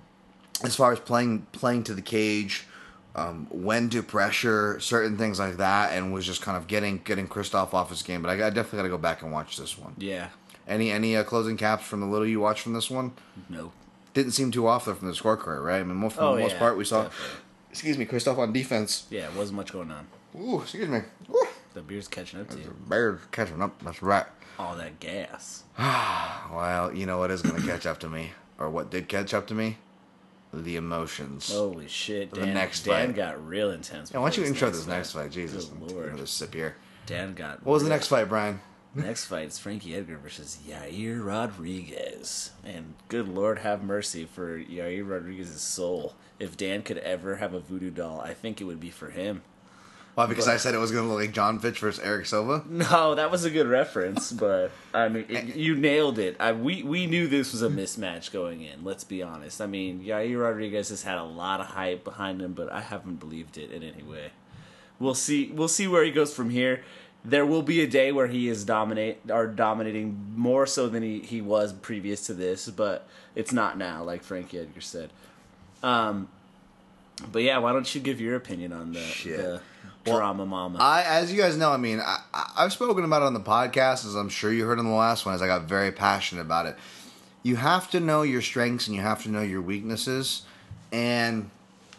As far as playing playing to the cage, um, when to pressure, certain things like that, and was just kind of getting getting Christoph off his game. But I, I definitely got to go back and watch this one. Yeah. Any any uh, closing caps from the little you watched from this one? No. Didn't seem too off though from the scorecard, right? I mean, most, for Oh, the most yeah, part, we saw, definitely. excuse me, Christoph on defense. Yeah, wasn't much going on. Ooh, excuse me. Ooh. The beer's catching up to you. Bear catching up. That's right. All that gas. Well, you know what is going to catch up to me, or what did catch up to me? The emotions. Holy shit, Dan. The next Dan fight. got real intense. Yeah, why don't you before intro next this next fight? Jesus. Good Lord. Another sip here. Dan got. What was the real- next fight, Brian? Next fight is Frankie Edgar versus Yair Rodriguez. And good Lord have mercy for Yair Rodriguez's soul. If Dan could ever have a voodoo doll, I think it would be for him. Why? Because But- I said it was going to look like John Fitch versus Eric Silva? No, that was a good reference, but I mean, it, you nailed it. I, we we knew this was a mismatch going in. Let's be honest. I mean, Yair Rodriguez has had a lot of hype behind him, but I haven't believed it in any way. We'll see. We'll see where he goes from here. There will be a day where he is dominate or dominating more so than he, he was previous to this, but it's not now, like Frankie Edgar said. Um, but yeah, why don't you give your opinion on the, Shit. the Well, drama mama? I, as you guys know, I mean, I, I- I've spoken about it on the podcast, as I'm sure you heard on the last one, as I got very passionate about it. You have to know your strengths and you have to know your weaknesses. And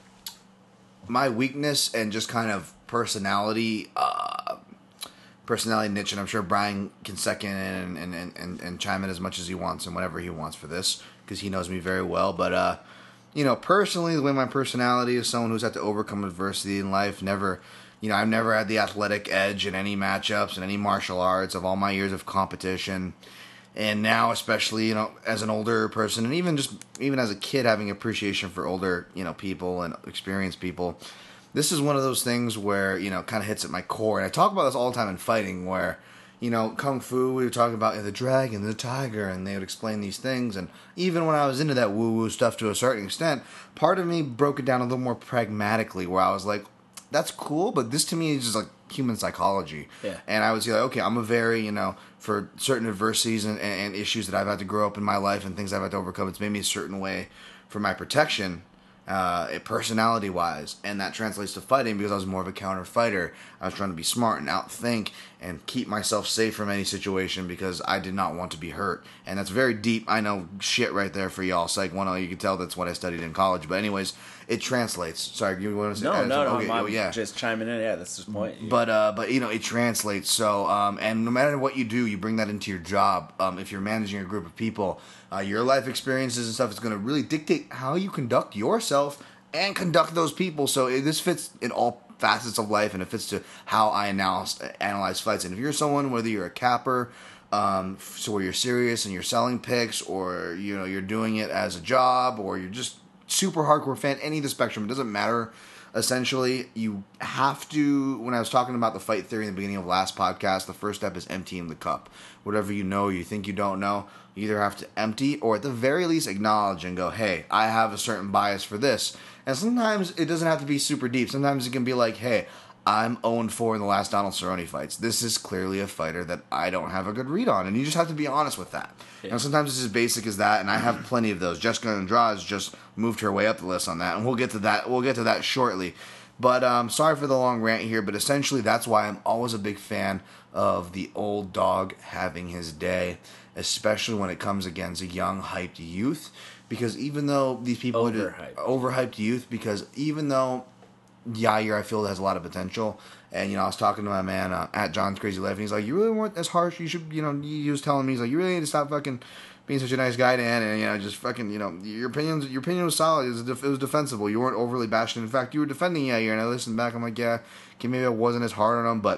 my weakness and just kind of personality, uh, personality niche, and I'm sure Brian can second and, and, and, and, and chime in as much as he wants and whatever he wants for this, because he knows me very well. But, uh, you know, personally, the way my personality is, someone who's had to overcome adversity in life, never, you know, I've never had the athletic edge in any matchups, in any martial arts of all my years of competition. And now, especially, you know, as an older person, and even just, even as a kid, having appreciation for older, you know, people and experienced people, this is one of those things where, you know, kind of hits at my core. And I talk about this all the time in fighting, where, you know, Kung Fu, we were talking about you know, the dragon, the tiger, and they would explain these things. And even when I was into that woo-woo stuff to a certain extent, part of me broke it down a little more pragmatically, where I was like, that's cool, but this to me is just like human psychology. Yeah. And I would say, like, okay, I'm a very, you know, for certain adversities and, and, and issues that I've had to grow up in my life and things I've had to overcome, it's made me a certain way for my protection. Uh, personality wise, and that translates to fighting because I was more of a counter fighter. I was trying to be smart and outthink and keep myself safe from any situation because I did not want to be hurt. And that's very deep, I know, shit right there for y'all. Psych one oh, you can tell that's what I studied in college. But anyways, it translates. Sorry, you want to say? No, no, no. Okay, I'm oh, yeah. just chiming in. Yeah, that's the point. But uh, but you know, it translates. So um, and no matter what you do, you bring that into your job. Um, if you're managing a group of people, uh, your life experiences and stuff is going to really dictate how you conduct yourself and conduct those people. So it, this fits in all facets of life, and it fits to how I analyze, analyze fights. And if you're someone, whether you're a capper, um, so where you're serious and you're selling picks, or you know you're doing it as a job, or you're just super hardcore fan, any of the spectrum, it doesn't matter. Essentially, you have to, when I was talking about the fight theory in the beginning of last podcast, the first step is emptying the cup. Whatever you know, you think you don't know, you either have to empty or at the very least acknowledge and go, hey, I have a certain bias for this. And sometimes it doesn't have to be super deep. Sometimes it can be like, hey, I'm oh and four in the last Donald Cerrone fights. This is clearly a fighter that I don't have a good read on. And you just have to be honest with that. Yeah. And sometimes it's as basic as that, and I have plenty of those. Jessica Andrade just moved her way up the list on that, and we'll get to that. We'll get to that shortly. But um, sorry for the long rant here, but essentially that's why I'm always a big fan of the old dog having his day, especially when it comes against a young, hyped youth. Because even though these people Overhyped. are overhyped youth, because even though Yair, I feel, has a lot of potential. And, you know, I was talking to my man uh, at John's Crazy Life, and he's like, you really weren't as harsh. You should, you know, he was telling me, he's like, you really need to stop fucking being such a nice guy, Dan. And, you know, just fucking, you know, your opinions, your opinion was solid. It was, def- it was defensible. You weren't overly bashing. In fact, you were defending Yair. And I listened back. I'm like, yeah, okay, maybe I wasn't as hard on him, but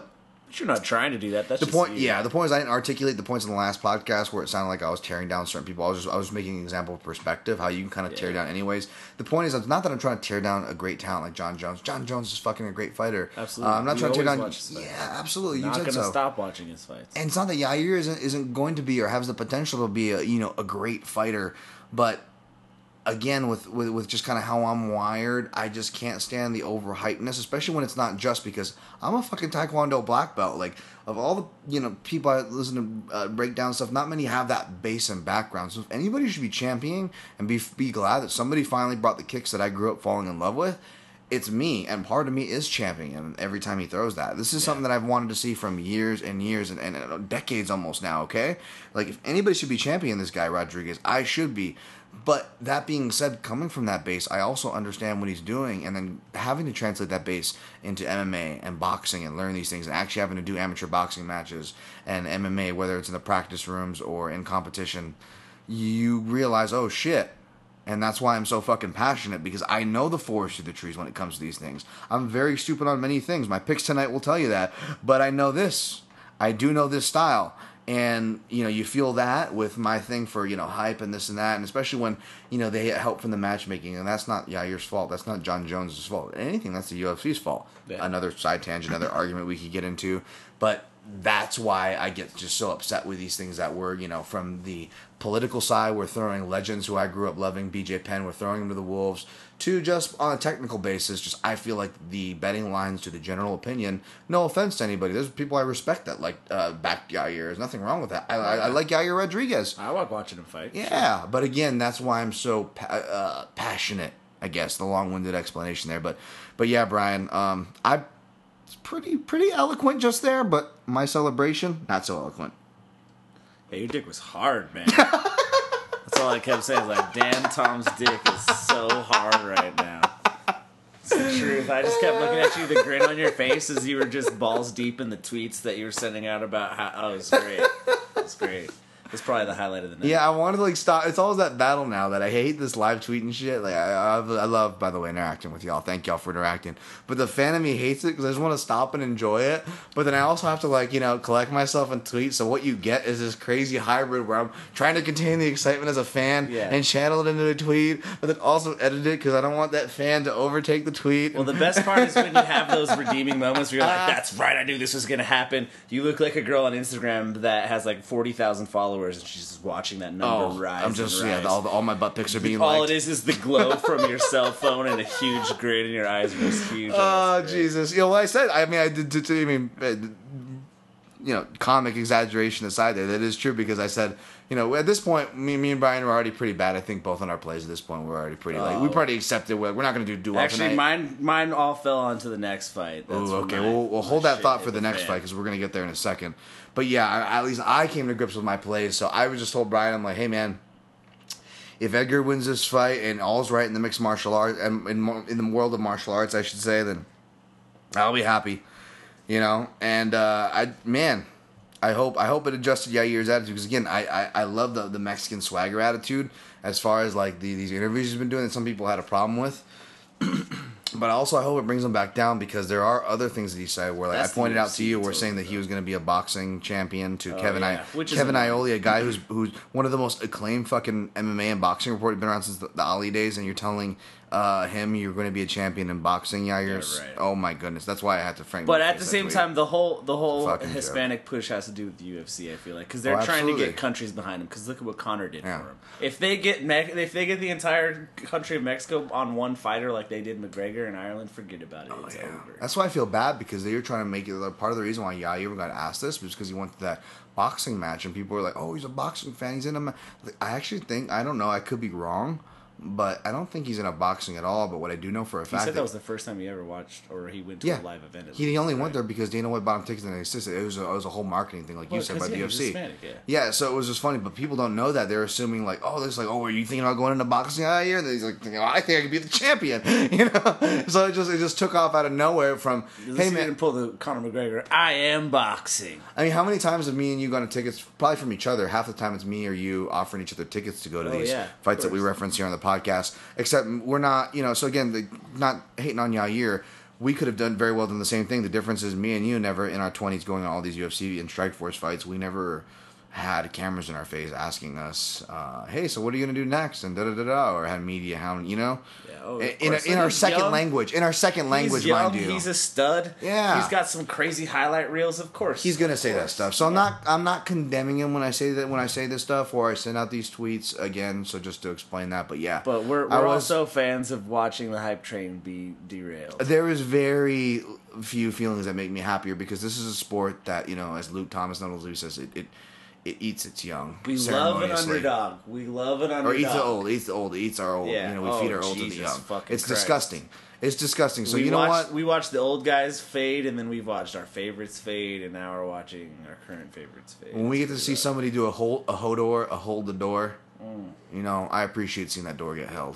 But you're not trying to do that. That's The just point, you. yeah, the point is I didn't articulate the points in the last podcast where it sounded like I was tearing down certain people. I was just I was making an example of perspective, how you can kind of Yeah. tear down anyways. The point is, it's not that I'm trying to tear down a great talent like John Jones. John Jones is fucking a great fighter. Absolutely. Uh, I'm not We trying to tear always down. watch his fights. Yeah, absolutely. You Not said going to so. stop watching his fights. And it's not that Yair isn't isn't going to be or has the potential to be a you know a great fighter, but again with with, with just kind of how I'm wired, I just can't stand the overhypeness, especially when it's not just because I'm a fucking Taekwondo black belt. Like of all the you know people I listen to uh, break down stuff, not many have that base and background. So if anybody should be championing and be be glad that somebody finally brought the kicks that I grew up falling in love with. It's me, and part of me is championing him every time he throws that. This is Yeah. something that I've wanted to see from years and years and, and, and decades almost now, okay? Like, if anybody should be championing this guy, Rodriguez, I should be. But that being said, coming from that base, I also understand what he's doing, and then having to translate that base into M M A and boxing and learn these things, and actually having to do amateur boxing matches and M M A, whether it's in the practice rooms or in competition, you realize, oh, shit. And that's why I'm so fucking passionate, because I know the forest through the trees when it comes to these things. I'm very stupid on many things. My picks tonight will tell you that. But I know this. I do know this style. And, you know, you feel that with my thing for, you know, hype and this and that. And especially when, you know, they get help from the matchmaking. And that's not Yair's fault. That's not John Jones' fault. Anything, that's the U F C's fault. Yeah. Another side tangent, another argument we could get into. But that's why I get just so upset with these things that were, you know, from the political side, we're throwing legends who I grew up loving, B J Penn, we're throwing him to the Wolves, to just on a technical basis, just I feel like the betting lines to the general opinion, no offense to anybody, there's people I respect that like uh, back Yair, there's nothing wrong with that. I, I, I like Yair Rodriguez. I like watching him fight. Yeah, but again, that's why I'm so pa- uh, passionate, I guess, the long-winded explanation there. But but yeah, Brian, um, I... It's pretty pretty eloquent just there, but my celebration, not so eloquent. Yeah, your dick was hard, man. That's all I kept saying. Like, damn, Tom's dick is so hard right now. It's the truth. I just kept looking at you, the grin on your face as you were just balls deep in the tweets that you were sending out about how... Oh, it was great. It was great. It's probably the highlight of the night. Yeah, I wanted to like stop. It's always that battle now that I hate this live tweeting shit. Like I, I, I love, by the way, interacting with y'all. Thank y'all for interacting. But the fan of me hates it because I just want to stop and enjoy it. But then I also have to like you know collect myself and tweet. So what you get is this crazy hybrid where I'm trying to contain the excitement as a fan Yeah. and channel it into a tweet, but then also edit it because I don't want that fan to overtake the tweet. Well, the best part is when you have those redeeming moments where you're like, that's right, I knew this was going to happen. You look like a girl on Instagram that has like forty thousand followers and she's just watching that number oh, rise. I'm just and rise. yeah. All, all my butt pics are being All liked. it is is the glow from your cell phone and a huge grin in your eyes. Just huge. Oh That's great. Jesus! You know what I said? I mean, I did. did- I mean, uh, you know, comic exaggeration aside, there that is true because I said, you know, at this point, me, me and Brian were already pretty bad. I think both on our plays at this point we're already pretty like we Oh. probably accepted. We're, we're not going to do duo Actually, tonight. mine mine all fell onto the next fight. That's Ooh, when okay, my- we'll, we'll my hold that shit thought hit for the next fan. fight because we're going to get there in a second. But yeah, I, at least I came to grips with my plays. So I was just told Brian, I'm like, hey man, if Edgar wins this fight and all's right in the mixed martial arts and in, in the world of martial arts, I should say, then I'll be happy. You know, and uh, I man, I hope I hope it adjusted Yair's attitude because again, I, I, I love the the Mexican swagger attitude as far as like the, these interviews he's been doing that some people had a problem with. But also, I hope it brings him back down because there are other things that he said where, like, That's I pointed the out to you, U F C we're saying that he was going to be a boxing champion to Oh, Kevin yeah. I, Which is Kevin annoying. Iole, a guy who's who's one of the most acclaimed fucking M M A and boxing reporter, been around since the, the Ali days, and you're telling uh, him you're going to be a champion in boxing, Yair. Yeah, right. Oh my goodness, that's why I had to frame. But my at face the that same tweet. time, the whole the whole Fucking joke. Hispanic push has to do with the U F C. I feel like because they're Oh, trying to absolutely. get countries behind them. Because look at what Conor did Yeah. for him. If they get Me- if they get the entire country of Mexico on one fighter like they did McGregor in Ireland, forget about it. It's Yeah. over. That's why I feel bad because they were trying to make it. Like, part of the reason why Yair got asked this was because he went to that boxing match and people were like, "Oh, he's a boxing fan. He's in a." Ma-. Like, I actually think I don't know. I could be wrong, but I don't think he's in a boxing at all. But what I do know for a He fact said that was the first time he ever watched or he went to yeah, a live event. at he least, only right? went there because Dana White bought him tickets and they assisted. It was a, it was a whole marketing thing, like Well, you said, by 'cause, the yeah, U F he's C. Hispanic, yeah. Yeah, so it was just funny, but people don't know that. They're assuming like, oh, this like, oh, are you thinking about going into boxing out here? And he's like, thinking, oh, I think I could be the champion, you know. So it just it just took off out of nowhere from, Hey hey man, man, didn't pull the Conor McGregor. I am boxing. I mean, how many times have me and you gotten tickets? Probably from each other. Half the time it's me or you offering each other tickets to go to Oh, these yeah, of fights that we course. reference here on the podcast. Except we're not, you know. So again, the, not hating on Yair, we could have done very well done the same thing. The difference is me and you never in our twenties going on all these U F C and Strikeforce fights. We never had cameras in our face asking us, uh, "Hey, so what are you gonna do next?" and da da da da, or had media hound, you know, Yeah, oh, in of in, course. in our He's second young. language, in our second language, he's young, mind you. He's a stud. Yeah. He's got some crazy highlight reels, of course. He's gonna Of say that course. stuff. So I'm not I'm not condemning him when I say that when I say this stuff or I send out these tweets again. So just to explain that, but yeah. But we're I we're was- also fans of watching the hype train be derailed. There is very few feelings that make me happier because this is a sport that, you know, as Luke Thomas Nuttles says, it, it it eats its young. We love an ceremoniously. underdog. We love an underdog. Or eats the old, eats the old, eats our old. Yeah. You know, we Oh, feed our old to the Jesus young. fucking It's Christ. disgusting. It's disgusting. So we you know watched, what? We watched the old guys fade, and then we've watched our favorites fade, and now we're watching our current favorites fade. When we get to see somebody do a hold a Hodor, a hold the door, Mm. you know, I appreciate seeing that door get held.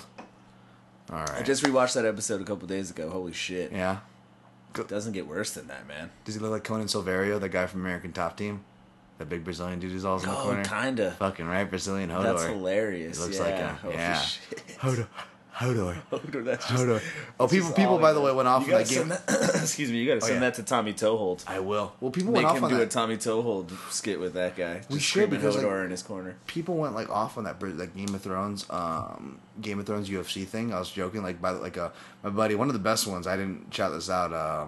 All right. I just rewatched that episode a couple days ago. Holy shit! yeah. It doesn't get worse than that, man. Does he look like Conan Silverio, the guy from American Top Team? That big Brazilian dude who's always in the Oh, corner? kinda. Fucking right, Brazilian Hodor. That's hilarious. He looks yeah. like him. Holy Yeah. shit. Hodor. Hodor. Hodor, that's just, Hodor. Oh, people, just people, all by he the way, does. went off You on gotta that game. send that- excuse me, you gotta Oh, send yeah. that to Tommy Toehold. I will. Well, people Make went off him on do that. a Tommy Toehold skit with that guy. We Just should, screaming because, like, Hodor in his corner. People went like off on that Brit- like Game of Thrones, um, Game of Thrones U F C thing. I was joking, like by like uh, my buddy, one of the best ones. I didn't shout this out. Uh,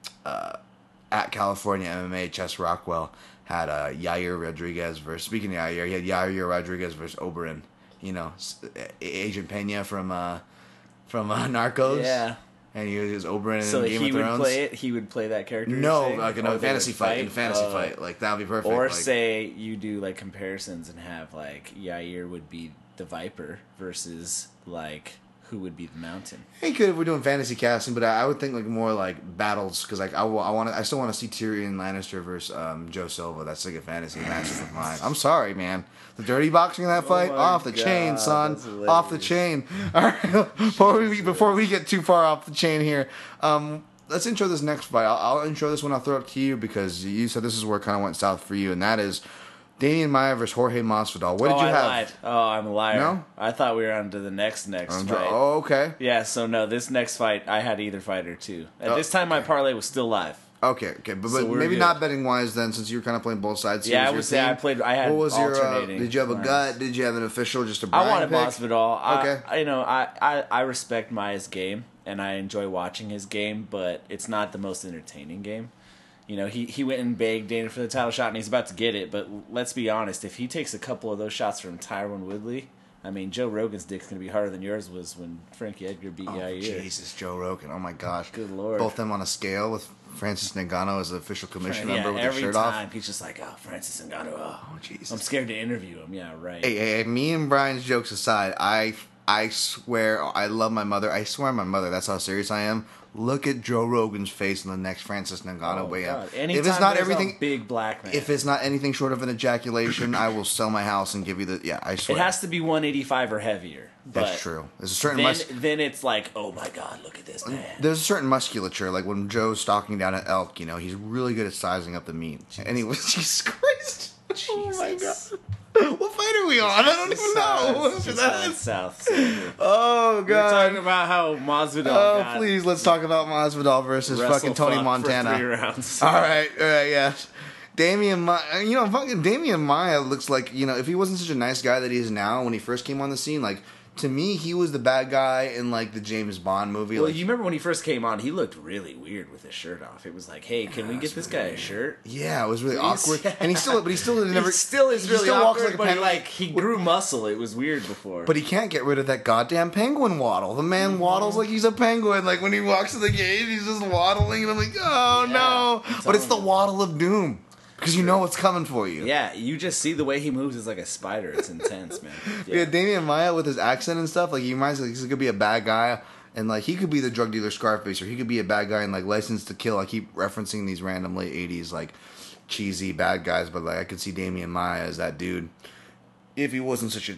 uh, at California M M A, Chess Rockwell had uh, Yair Rodriguez versus. Speaking of Yair, he had Yair Rodriguez versus Oberyn. You know, s- Agent Pena from uh, from uh, Narcos. Yeah. And he was Oberyn So in Game he of would Thrones. play it. He would play that character. you're No, saying? like in Or a they fantasy would fight. In a fantasy Oh. fight, like that would be perfect. Or like, say you do like comparisons and have like Yair would be the Viper versus like who would be the Mountain. He could if we're doing fantasy casting, but I, I would think like more like battles because like I, wa- I want I still want to see Tyrion Lannister versus um, Joe Silva. That's like a fantasy matchup of mine. I'm sorry, man. The dirty boxing in that fight my off the God, chain, son, that's off the hilarious. chain. All right, before we before we get too far off the chain here, um, let's intro this next fight. I'll, I'll intro this one. I'll throw it to you because you said this is where it kind of went south for you, and that is Damian Maia versus Jorge Masvidal. What did oh, you I have? lied. Oh, I'm a liar. No? I thought we were on to the next next Um, fight. Oh, okay. Yeah, so no, this next fight I had either fighter too. At Oh, this time, my parlay was still live. Okay, okay, but, So but we're maybe good. not betting wise then, since you were kind of playing both sides. Yeah, Here I was would your say I team. played. I had What was your? Uh, alternating. did you have a lines. gut? Did you have an official? Just a Brian I wanted pick? Masvidal. I, Okay. I, you know, I, I, I respect Maya's game, and I enjoy watching his game, but it's not the most entertaining game. You know, he, he went and begged Dana for the title shot, and he's about to get it. But let's be honest, if he takes a couple of those shots from Tyron Woodley, I mean, Joe Rogan's dick's going to be harder than yours was when Frankie Edgar beat Oh, Yair. Jesus, Joe Rogan! Oh my gosh, Good Lord. Both them on a scale with Francis Ngannou as the official commission Yeah, member with every the shirt time off. he's just like, oh, Francis Ngannou, oh, Oh Jesus! I'm scared to interview him. Yeah, right. Hey, hey, hey, me and Brian's jokes aside, I I swear I love my mother. I swear my mother. That's how serious I am. Look at Joe Rogan's face in the next Francis Ngannou Oh, weigh in. God. If Anytime it's not there's a everything, big black man. if it's not anything short of an ejaculation, I will sell my house and give you the. Yeah, I It swear. has to be one eighty-five or heavier. That's but true. There's a certain Then, mus- then it's like, oh my god, look at this man. there's a certain musculature. Like when Joe's stalking down an elk, you know, he's really good at sizing up the meat. Anyway, Jesus Christ! Oh my Jesus. god! What fight are we on? I don't even know. It's just That going is- south. So we're Oh god! talking about how Masvidal Oh got please, let's talk about Masvidal versus wrestle fucking Tony fucked Montana. for three rounds. All right, all right, yeah. Damian, Maya, you know, fucking Damian Maya looks like, you know, if he wasn't such a nice guy that he is now when he first came on the scene, like, to me, he was the bad guy in, like, the James Bond movie. Well, like, you remember when he first came on, he looked really weird with his shirt off. It was like, hey, can we get this guy a shirt? yeah, it was really He's- awkward. And he still, but he still never. he still is he really still walks awkward, like a but he, penguin. like, he grew muscle. It was weird before. But he can't get rid of that goddamn penguin waddle. The man waddles like he's a penguin. Like when he walks to the gate, he's just waddling, and I'm like, oh Yeah, no! I'm But it's the telling you. waddle of doom because you know what's coming for you. yeah, you just see the way he moves is like a spider. It's intense, man. Yeah, Damian Maya with his accent and stuff, like he reminds me like he could be a bad guy, and like he could be the drug dealer Scarface, or he could be a bad guy in like License to Kill. I keep referencing these random late eighties like cheesy bad guys, but like I could see Damian Maya as that dude if he wasn't such a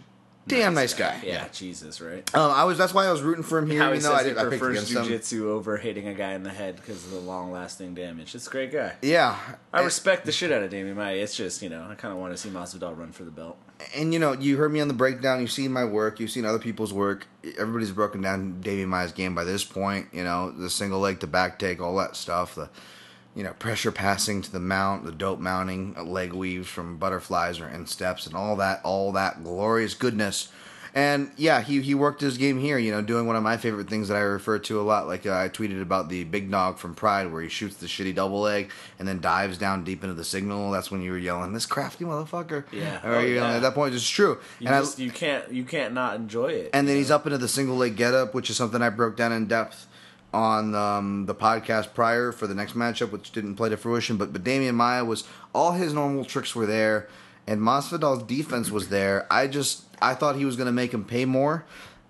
damn nice guy. Yeah, Yeah. Jesus, right? Um, I was. That's why I was rooting for him here, How he even though I, says he did, I picked prefers against him. jujitsu over hitting a guy in the head because of the long-lasting damage. It's a great guy. Yeah, I and, respect the shit out of Damian Maia. It's just, you know, I kind of want to see Masvidal run for the belt. and you know, you heard me on the breakdown. You've seen my work. You've seen other people's work. Everybody's broken down Damian Maia's game by this point. You know, the single leg to back take, all that stuff. The you know pressure passing to the mount, the dope mounting, uh, leg weaves from butterflies or in steps, and all that, all that glorious goodness. And yeah, he he worked his game here, you know, doing one of my favorite things that I refer to a lot. Like uh, I tweeted about the Big Nog from Pride, where he shoots the shitty double leg and then dives down deep into the signal. That's when you were yelling, "This crafty motherfucker!" Yeah. Or Oh, you know, yeah. at that point, it's true. You and just I, you can't you can't not enjoy it. and then you he's know? up into the single leg getup, which is something I broke down in depth on um, the podcast prior for the next matchup, which didn't play to fruition. But but Damian Maia was all his normal tricks were there, and Masvidal's defense was there. I just I thought he was going to make him pay more,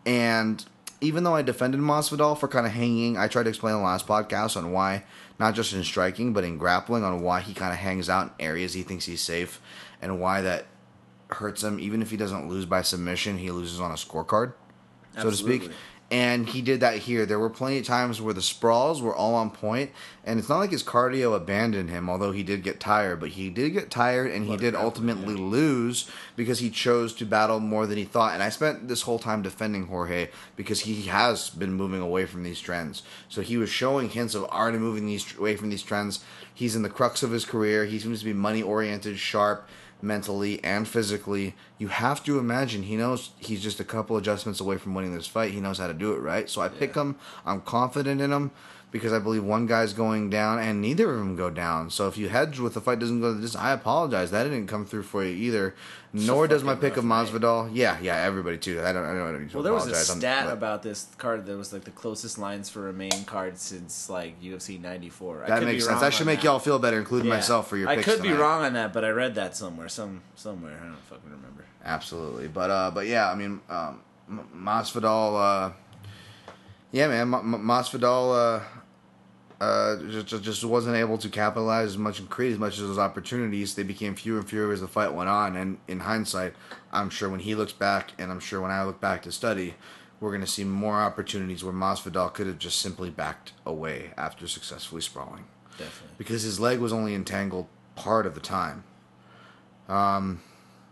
and even though I defended Masvidal for kind of hanging, I tried to explain in the last podcast on why, not just in striking but in grappling, on why he kind of hangs out in areas he thinks he's safe, and why that hurts him. Even if he doesn't lose by submission, he loses on a scorecard, so to Absolutely. speak. And he did that here. There were plenty of times where the sprawls were all on point, and it's not like his cardio abandoned him, although he did get tired. But he did get tired, and he did ultimately lose because he chose to battle more than he thought. And I spent this whole time defending Jorge because he has been moving away from these trends. So he was showing hints of already moving these away from these trends. He's in the crux of his career. He seems to be money-oriented, sharp, mentally and physically. You have to imagine he knows he's just a couple adjustments away from winning this fight. He knows how to do it, right? So I pick him. I'm confident in him because I believe one guy's going down and neither of them go down. So if you hedge with the fight doesn't go to this, I apologize. That didn't come through for you either. Nor does my fucking pick of rough night. Masvidal. Yeah, yeah, everybody too. I don't, I don't, I don't need to Well, there was a apologize. I'm- stat but about this card that was like the closest lines for a main card since like U F C ninety-four. I that could be makes sense. wrong That should on make that. y'all feel better, including Yeah. myself, for your I picks could be tonight. wrong on that, but I read that somewhere, some somewhere. I don't fucking remember. Absolutely, but uh, but yeah, I mean, um, M- Masvidal, uh, yeah, man, M- M- Masvidal, uh, uh, just just wasn't able to capitalize as much and create as much of those opportunities. They became fewer and fewer as the fight went on, and in hindsight, I'm sure when he looks back, and I'm sure when I look back to study, we're going to see more opportunities where Masvidal could have just simply backed away after successfully sprawling, Definitely. because his leg was only entangled part of the time. Um.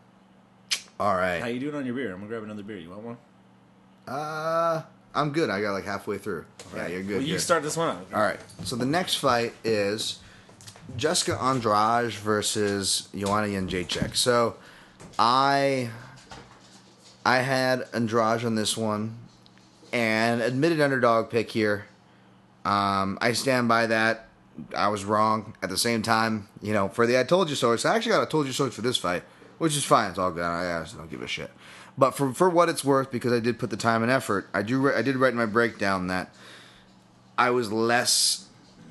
All right. How you doing on your beer? I'm gonna grab another beer. You want one? Uh, I'm good. I got like halfway through. Yeah, you're good. Well, you Good. start this one out. All right. So the next fight is Jessica Andrade versus Joanna Jędrzejczyk. So I I had Andrade on this one, and admitted underdog pick here. Um, I stand by that. I was wrong. At the same time, you know, for the I told you so. So I actually got a told you so for this fight, which is fine. It's all good. I honestly don't give a shit. But for for what it's worth, because I did put the time and effort, I do I did write in my breakdown that I was less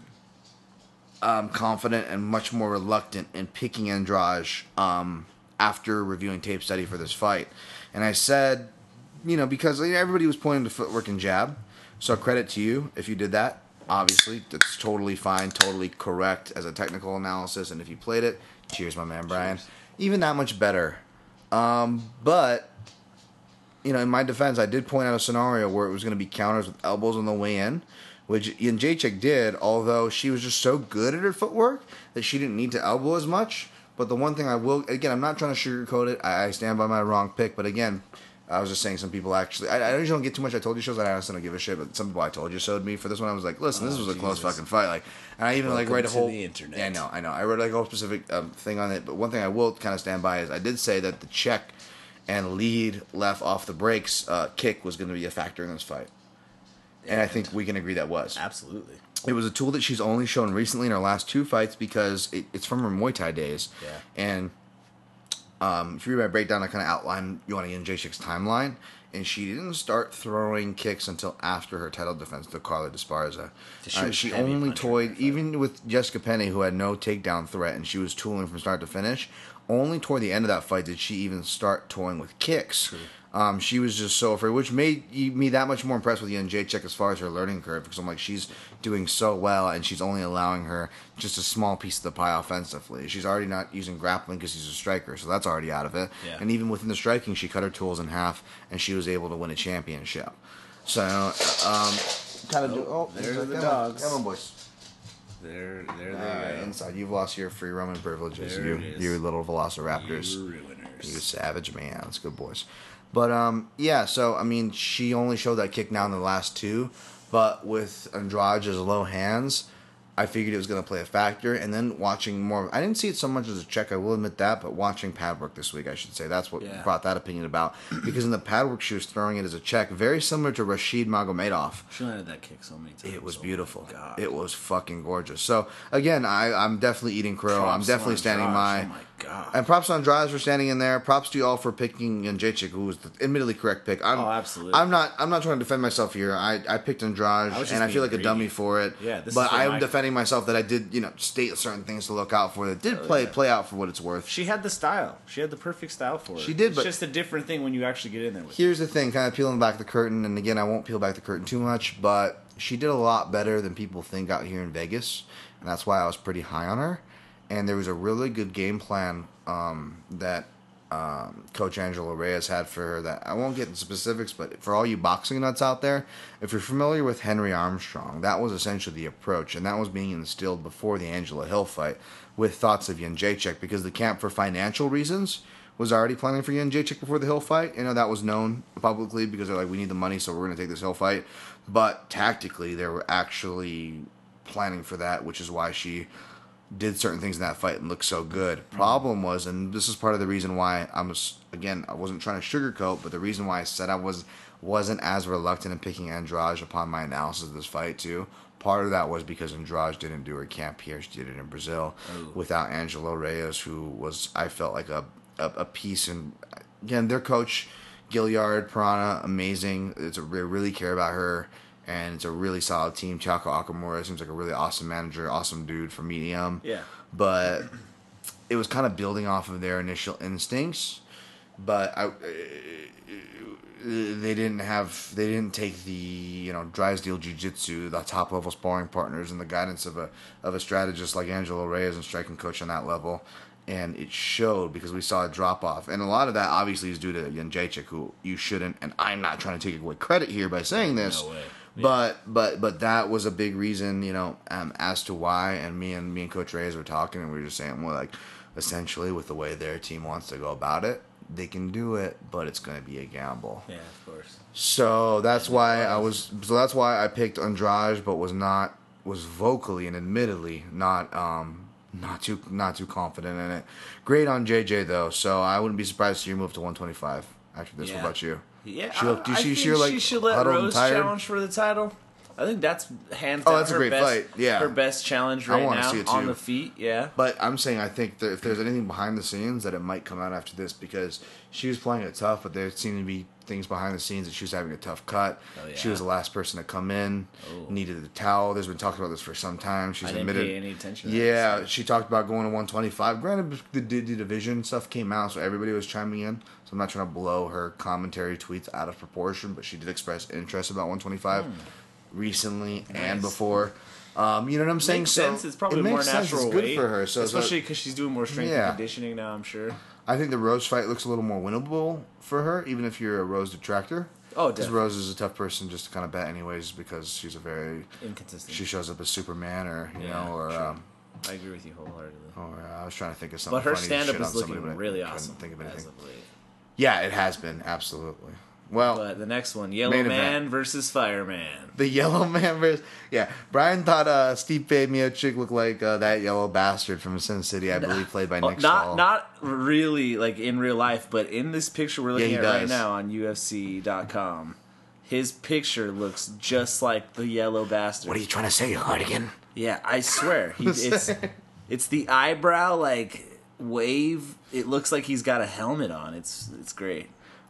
um, confident and much more reluctant in picking Andrade um, after reviewing tape study for this fight. And I said, you know, because you know, everybody was pointing to footwork and jab, so credit to you if you did that. Obviously, that's totally fine, totally correct as a technical analysis. And if you played it, cheers, my man, Brian. Even that much better. Um, but, you know, in my defense, I did point out a scenario where it was going to be counters with elbows on the way in, which Jędrzejczyk did, although she was just so good at her footwork that she didn't need to elbow as much. But the one thing I will, again, I'm not trying to sugarcoat it. I, I stand by my wrong pick. But again, I was just saying some people actually, I, I usually don't get too much I told you shows. I honestly don't give a shit. But some people I told you showed me for this one. I was like, listen, this Oh, was a close Jesus. fucking fight. Like, and I even like Welcome write a to whole the internet. Yeah, I know, I know. I wrote like a whole specific um, thing on it. But one thing I will kind of stand by is I did say that the check and lead left off the brakes uh, kick was going to be a factor in this fight. And I think we can agree that was. Absolutely. It was a tool that she's only shown recently in her last two fights because it, it's from her Muay Thai days. Yeah. And um, if you read my breakdown, I kind of outlined Joanna Jędrzejczyk's timeline. And she didn't start throwing kicks until after her title defense to Carla Esparza. She Uh, was she heavy only puncher in toyed, that fight. even with Jessica Penne, who had no takedown threat, and she was tooling from start to finish. Only toward the end of that fight did she even start toying with kicks. Um, she was just so afraid, which made me that much more impressed with Jędrzejczyk as far as her learning curve, because I'm like, she's doing so well, and she's only allowing her just a small piece of the pie offensively. She's already not using grappling because she's a striker, so that's already out of it. Yeah. And even within the striking, she cut her tools in half, and she was able to win a championship. So, um, kind of do. Oh, there are the come dogs. On, come on, boys. There, there All they right, go. inside. You've lost your free roaming privileges. There You, it is. you little Velociraptors. You You ruiners. savage man. That's good, boys. But um, yeah. So I mean, she only showed that kick now in the last two, but with Andrade's low hands, I figured it was going to play a factor. And then watching more, I didn't see it so much as a check, I will admit that, but watching pad work this week, I should say, that's what Yeah. brought that opinion about. Because in the pad work, she was throwing it as a check, very similar to Rashid Magomedov. She landed that kick so many times. It was Oh beautiful. my God. It was fucking gorgeous. So again, I, I'm definitely eating crow. I'm Props definitely on standing Josh. my. Oh my God. And props on Andrade for standing in there. Props to you all for picking Jędrzejczyk, who was the admittedly correct pick. I'm, Oh, absolutely. I'm not. I'm not trying to defend myself here. I, I picked Andrade, was just and I feel being like a dummy greedy. for it. Yeah, this but is what I am my- defending myself that I did, you know, state certain things to look out for. That did play yeah. play out for what it's worth. She had the style. She had the perfect style for it. She did, It's but- just a different thing when you actually get in there with it. Here's the thing, kind of peeling back the curtain, and again, I won't peel back the curtain too much, but she did a lot better than people think out here in Vegas, and that's why I was pretty high on her. And there was a really good game plan um, that um, Coach Angelo Reyes had for her that I won't get into specifics, but for all you boxing nuts out there, if you're familiar with Henry Armstrong, that was essentially the approach, and that was being instilled before the Angela Hill fight with thoughts of Jędrzejczyk, because the camp, for financial reasons, was already planning for Jędrzejczyk before the Hill fight. You know, that was known publicly because they're like, we need the money, so we're going to take this Hill fight. But tactically, they were actually planning for that, which is why she did certain things in that fight and looked so good. Problem was, and this is part of the reason why I was, again, I wasn't trying to sugarcoat, but the reason why I said I was, wasn't as reluctant in picking Andrade upon my analysis of this fight, too. Part of that was because Andrade didn't do her camp here. She did it in Brazil without Angelo Reyes, who was, I felt like a, a, a piece. And again, their coach, Gilliard, Piranha, amazing. It's a, they really care about her, and it's a really solid team. Chaco Akamura seems like a really awesome manager, awesome dude for Medium. Yeah. But it was kind of building off of their initial instincts, but I, they didn't have, they didn't take the, you know, Drysdale Jiu-Jitsu, the top level sparring partners, and the guidance of a of a strategist like Angelo Reyes and striking coach on that level. And it showed because we saw a drop off, and a lot of that obviously is due to Jędrzejczyk, who you shouldn't. And I'm not trying to take away credit here by saying this, No way. Yeah. but but but that was a big reason, you know, um, as to why. And me and me and Coach Reyes were talking, and we were just saying, well, like, essentially with the way their team wants to go about it, they can do it, but it's going to be a gamble. Yeah, of course. So that's why I was. So that's why I picked Andrade, but was not was vocally and admittedly not um not too not too confident in it. Great on J J though, so I wouldn't be surprised to see her move to one twenty-five after this. Yeah. What about you? Yeah, She look- do you I see- think see her, like, she should let huddled and Rose tired? challenge for the title. I think that's hands Oh, down that's a her great best, fight, yeah. her best challenge I right wanna now see it, on too. the feet. Yeah, But I'm saying I think that if there's anything behind the scenes, that it might come out after this, because she was playing it tough, but there seemed to be things behind the scenes that she was having a tough cut. Oh, yeah. She was the last person to come in, Oh. needed a towel. There's been talking about this for some time. She's I didn't admitted. pay any attention to that, Yeah, so. she talked about going to one twenty-five. Granted, the, the, the division stuff came out, so everybody was chiming in. So I'm not trying to blow her commentary tweets out of proportion, but she did express interest about one twenty-five recently and Nice. before. Um, you know what I'm saying? makes So sense. It's probably it a more makes sense. natural It's good weight for her. So it's especially like- because she's doing more strength Yeah. and conditioning now. I'm sure. I think the Rose fight looks a little more winnable for her, even if you're a Rose detractor. Oh, Because definitely. Rose is a tough person just to kind of bet anyways, because she's a very Inconsistent. she shows up as Superman, or you Yeah, know, or true. um, I agree with you wholeheartedly. or uh, I was trying to think of something. But her funny to stand up shit on is looking somebody, but I really couldn't awesome. Think of as anything. of late. Yeah, it has been absolutely. Well, But the next one, Yellow Main Man event. versus Fireman. the Yellow Man versus yeah. Brian thought uh, Stipe Miocic looked like uh, that yellow bastard from Sin City, I believe, played by Oh, Nick not Stahl. not really like in real life, but in this picture we're looking Yeah, at he right does. now on U F C dot com, his picture looks just like the yellow bastard. What are you trying to say, Hardigan? Yeah, I swear. He, it's it's the eyebrow like wave. It looks like he's got a helmet on. It's it's great.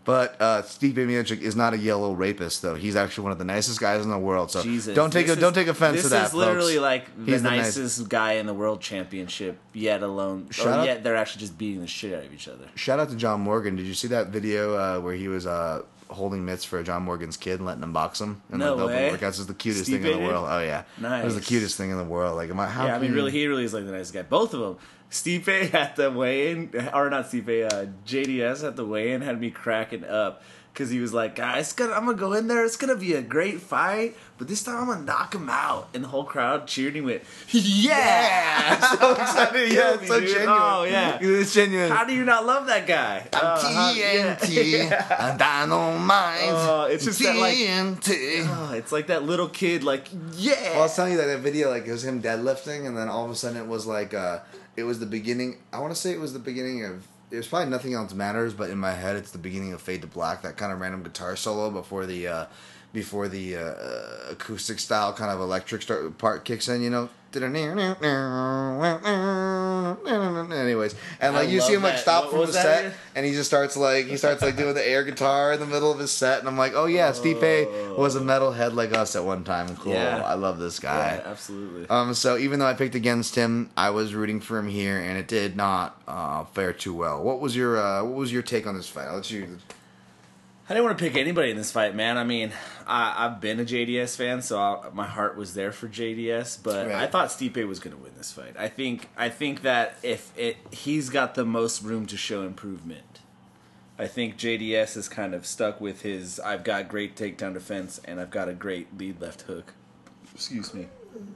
But uh, Stipe Miocic is not a yellow rapist, though. He's actually one of the nicest guys in the world. So Jesus, don't take a, is, don't take offense to that. This is literally folks. like the He's nicest the nice. guy in the world championship. Yet alone, Shout or out- yet they're actually just beating the shit out of each other. Shout out to John Morgan. Did you see that video uh, where he was uh, holding mitts for John Morgan's kid and letting him box him? And No the open way. workouts is the cutest Stipe thing in the did? world. Oh yeah, Nice. It was the cutest thing in the world. Like, am I? How Yeah, I mean, can really, you- he really is like the nice guy. Both of them. Stipe at the weigh-in, or not Stipe, uh, J D S at the weigh-in had me cracking up because he was like, "Guys, gonna, I'm gonna go in there. It's gonna be a great fight, but this time I'm gonna knock him out." And the whole crowd cheered. And he went, "Yeah!" so excited. Yeah, it's so Dude. genuine. Oh, yeah. It's genuine. How do you not love that guy? I'm Uh, how- T N T, yeah. and Dynamite. Oh, it's just that, like- T N T. Oh, it's like that little kid, like, yeah. Well, I was telling you that that video, like, it was him deadlifting, and then all of a sudden it was like, uh, it was the beginning. I want to say it was the beginning of. It was probably Nothing Else Matters, but in my head, it's the beginning of Fade to Black. That kind of random guitar solo before the, uh, before the uh, acoustic style kind of electric start part kicks in. You know. Anyways, and like I you see him love like that. stop What from the was that set, again? and he just starts like he starts like doing the air guitar in the middle of his set, and I'm like, oh yeah, Stipe was a metalhead like us at one time. Cool, Yeah. I love this guy. Yeah, absolutely. Um, so even though I picked against him, I was rooting for him here, and it did not uh, fare too well. What was your uh, What was your take on this fight? I'll let you. I didn't want to pick anybody in this fight, man. I mean, I, I've been a J D S fan, so I, my heart was there for J D S. But Right. I thought Stipe was going to win this fight. I think I think that if it, he's got the most room to show improvement. I think J D S is kind of stuck with his. I've got great takedown defense, and I've got a great lead left hook. Excuse me.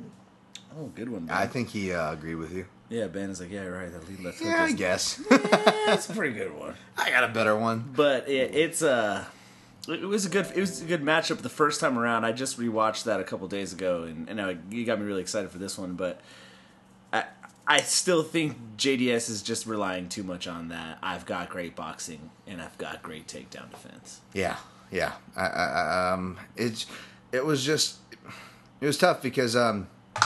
Oh, good one, Ben. I think he uh, agreed with you. Yeah, Ben is like, yeah, right. That lead left hook. Yeah, I is- guess. That's a pretty good one. I got a better one. But it, it's a, it was a good, it was a good matchup the first time around. I just rewatched that a couple days ago, and, and now you got me really excited for this one. But I, I still think J D S is just relying too much on that. I've got great boxing, and I've got great takedown defense. Yeah, yeah. I, I, I, um, it's it was just it was tough because um,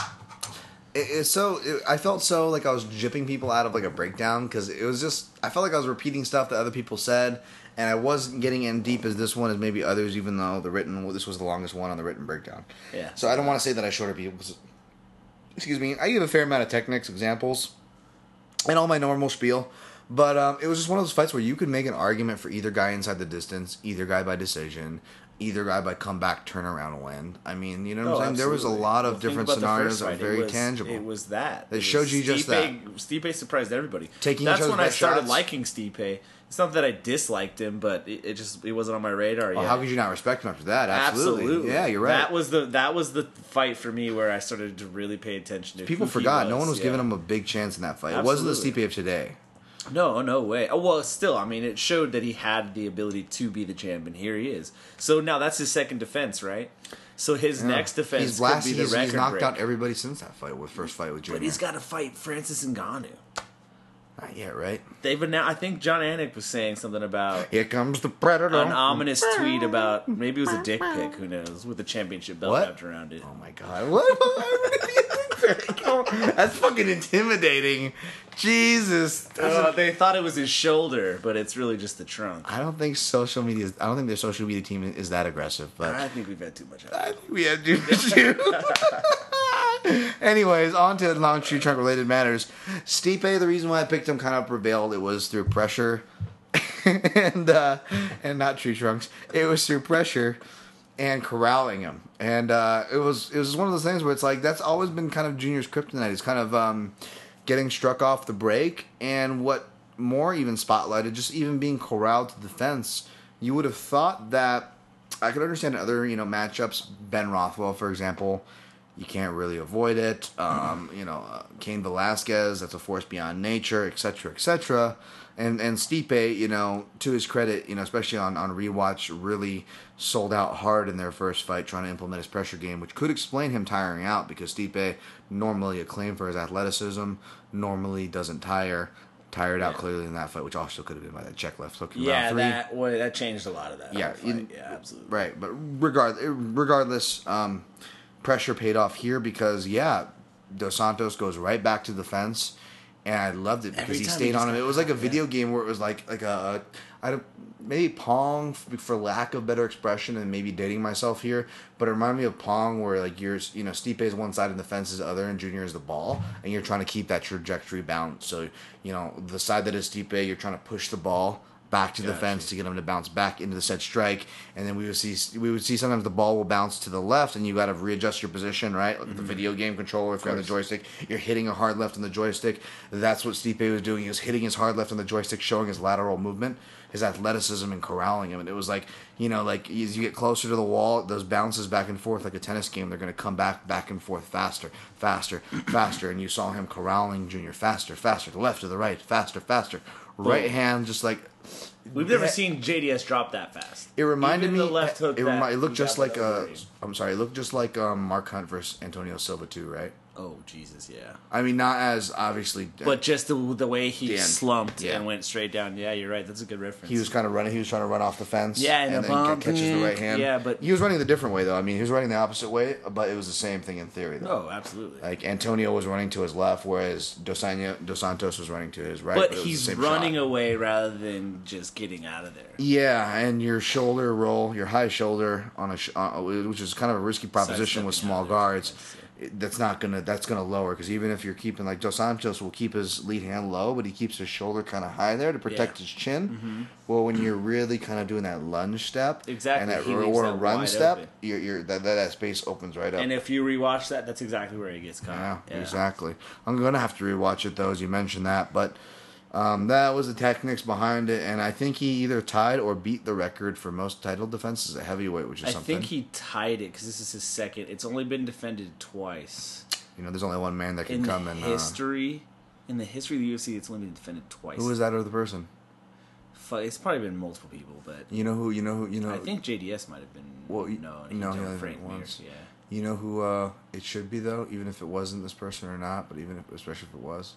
it, it's so it, I felt so like I was jipping people out of like a breakdown because it was just I felt like I was repeating stuff that other people said, and I wasn't getting in deep as this one as maybe others, even though the written well, this was the longest one on the written breakdown. Yeah. So I don't want to say that I shorter people. Excuse me. I give a fair amount of techniques, examples, and all my normal spiel. But um, it was just one of those fights where you could make an argument for either guy inside the distance, either guy by decision, either guy by comeback, turnaround, win. I mean, you know what Oh, I'm saying? There was a absolutely. lot of Well, think different about the scenarios first that were fight. very it was, tangible. It was that. It was showed you just Stipe, Stipe surprised everybody. Taking That's each other's when I best started shots. liking Stipe. It's not that I disliked him, but it, it just it wasn't on my radar Well, yet. how could you not respect him after that? Absolutely. Absolutely. Yeah, you're right. That was the that was the fight for me where I started to really pay attention to. People who he forgot. No was. one was Yeah. giving him a big chance in that fight. It wasn't the Absolutely. Stipe of today. No, no way. Oh, well, still, I mean, it showed that he had the ability to be the champ, and here he is. So now that's his second defense, right? So his Yeah. next defense he's could blasted, be the he's, record he's knocked break. out everybody since that fight with first fight with Junior. But he's got to fight Francis Ngannou. Not yet, right? They've announced. I think John Anik was saying something about Here comes the predator. an ominous tweet about maybe it was a dick pic. Who knows? With the championship belt What? wrapped around it. Oh my god! What? That's fucking intimidating. Jesus. Uh, they thought it was his shoulder, but it's really just the trunk. I don't think social media. Is, I don't think their social media team is that aggressive. But I think we've had too much. Of it. I think we have to do. Anyways, on to non-tree trunk related matters. Stipe, the reason why I picked him kind of prevailed. It was through pressure, and uh, and not tree trunks. It was through pressure and corralling him. And uh, it was it was one of those things where it's like that's always been kind of Junior's kryptonite. He's kind of um, getting struck off the break, and what more even spotlighted, just even being corralled to the fence. You would have thought that I could understand in other you know matchups. Ben Rothwell, for example, you can't really avoid it. Um, you know, uh, Cain Velasquez, that's a force beyond nature, et cetera, et cetera. And and Stipe, you know, to his credit, you know, especially on, on rewatch, really sold out hard in their first fight, trying to implement his pressure game, which could explain him tiring out because Stipe, normally acclaimed for his athleticism, normally doesn't tire. Tired out Yeah. clearly in that fight, which also could have been by that check left hook in Yeah, round three. that well, that changed a lot of that. Yeah, whole fight. you- yeah, absolutely. Right, but regard regardless, um, pressure paid off here because yeah, Dos Santos goes right back to the fence, and I loved it because Every he time he stayed just on him. got It was like a hot, video yeah. game where it was like like a, I don't maybe Pong f- for lack of better expression, and maybe dating myself here, but it reminded me of Pong where like you're you know Stipe is one side and the fence is the other, and Junior is the ball, and you're trying to keep that trajectory balanced. So you know the side that is Stipe, you're trying to push the ball back to the Gotcha. fence to get him to bounce back into the set strike, and then we would see we would see sometimes the ball will bounce to the left, and you got to readjust your position, right? Like the video game controller, if you're on the joystick, you're hitting a hard left on the joystick. That's what Stipe was doing. He was hitting his hard left on the joystick, showing his lateral movement, his athleticism, and corralling him. And it was like you know, like as you get closer to the wall, those bounces back and forth like a tennis game, they're going to come back back and forth faster, faster, faster. And you saw him corralling Junior faster, faster, to the left, to the right, faster, faster. Right hand, just like. We've never Yeah. seen J D S drop that fast. It reminded Even me. the left hook. It, that remi- it looked he just got like that was uh, great. I'm sorry. It looked just like um, Mark Hunt versus Antonio Silva too, right? Oh Jesus, yeah. I mean, not as obviously. But just the the way he The end. slumped Yeah. and went straight down. Yeah, you're right. That's a good reference. he was kind of running. He was trying to run off the fence. Yeah, and and the then bump, catches the right hand. yeah, but- he was running the different way though. I mean, he was running the opposite way, but it was the same thing in theory though. Oh, absolutely. Like Antonio was running to his left, whereas Dos, Anjos- Dos Santos was running to his right. but it was the he's same running shot. away rather than just getting out of there. Yeah, and your shoulder roll, your high shoulder on a, sh- uh, which is kind of a risky proposition with Sidestepping small out of guards. there. It- That's not gonna. That's gonna lower because even if you're keeping like Dos Santos will keep his lead hand low, but he keeps his shoulder kind of high there to protect Yeah. his chin. Well, when you're really kind of doing that lunge step, Exactly, and that he or, leaves or a that run wide step, open. you're, you're that, that that space opens right up. And if you rewatch that, that's exactly where he gets caught. Yeah, exactly. I'm gonna have to rewatch it though, as you mentioned that, but um, that was the techniques behind it, and I think he either tied or beat the record for most title defenses at heavyweight, which is I something. think he tied it because this is his second. It's only been defended twice you know, there's only one man that can in come the and. history. In the history of the U F C, it's only been defended twice. Uh, who is that other person? Fu- It's probably been multiple people, but You know who? You know who? You know. I think J D S might have been. Well, you- no, no, he don't only Frank did it Mir, once. Yeah. You know who uh, it should be though, even if it wasn't this person or not, but even if, especially if it was,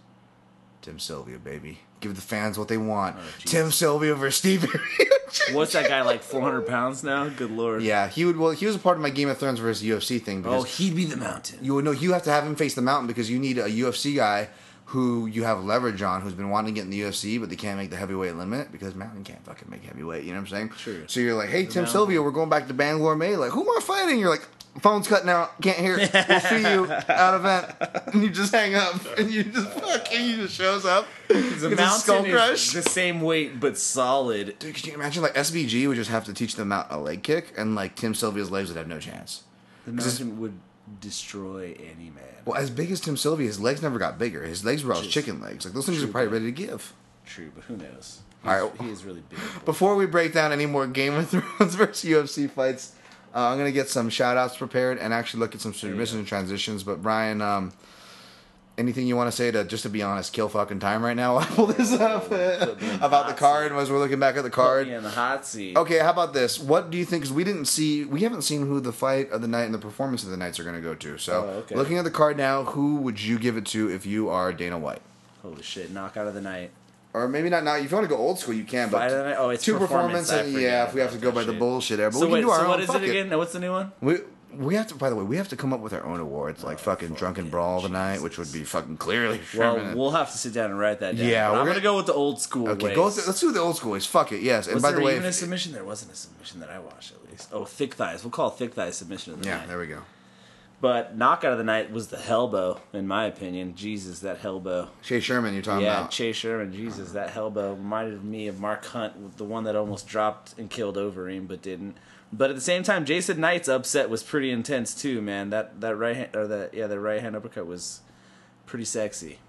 Tim Sylvia, baby. Give the fans what they want. Oh, Jesus. Tim Sylvia versus Steve. What's that guy like? Four hundred pounds now? Good lord. Yeah, he would. Well, he was a part of my Game of Thrones versus U F C thing. Oh, Because he'd be the mountain. you know you have to have him face the mountain because you need a U F C guy who you have leverage on, who's been wanting to get in the U F C, but they can't make the heavyweight limit because Mountain can't fucking make heavyweight. You know what I'm saying? True. So you're like, hey, Tim Mountain. Sylvia, we're going back to Bangor May. Like, who am I fighting? You're like, phone's cutting out, can't hear it. We'll see you out of event, and you just hang up, and you just fucking he just shows up. The Gets his skull mountain crushed. is the same weight but solid. Dude, could you imagine like S B G would just have to teach them out a leg kick, and like Tim Sylvia's legs would have no chance. The mountain would destroy any man. Well, as big as Tim Sylvia, his legs never got bigger. His legs were always Just chicken legs. Like those things are true, probably but- ready to give. True, but who knows? All right. He's- he is really big. Before we break down any more Game of Thrones versus U F C fights, uh, I'm gonna get some shout outs prepared and actually look at some submission transitions. But Brian, um, anything you want to say to just to be honest, kill fucking time right now? While I pull this up Put me in the about the hot card seat. as we're looking back at the Put card. me in the hot seat. Okay, how about this? What do you think? Because we didn't see, we haven't seen who the fight of the night and the performance of the nights are going to go to. So, Oh, okay. looking at the card now, who would you give it to if you are Dana White? Holy shit! Knockout of the night. Or maybe not now. If you want to go old school, you can. Fight But of the night? Oh, it's two performance. performance, I and forgot yeah, if we have to about go that by the shit. bullshit there, but So we wait, can do our so own. what is Fuck it again? What's the new one? We we have to. By the way, we have to come up with our own awards, like Oh, fucking fuck drunken yeah, brawl of the night, which would be fucking clearly. Well, feminine. we'll have to sit down and write that down. Yeah, But we're I'm gonna gonna- go with the old school okay, ways. go. With the, let's do the old school ways. Fuck it. Yes, and Was by there the way, even a if- submission? There wasn't a submission that I watched at least. Oh, thick thighs. We'll call it thick thighs submission of the yeah, night. there we go. But knockout of the night was the Hellbow, in my opinion. Jesus, that Hellbow. Shay Sherman, you're talking Yeah, about. Chase Sherman. Jesus, that Hellbow reminded me of Mark Hunt, the one that almost dropped and killed Overeem, but didn't. But at the same time, Jason Knight's upset was pretty intense too, man. That that right hand or that yeah, the right hand uppercut was pretty sexy.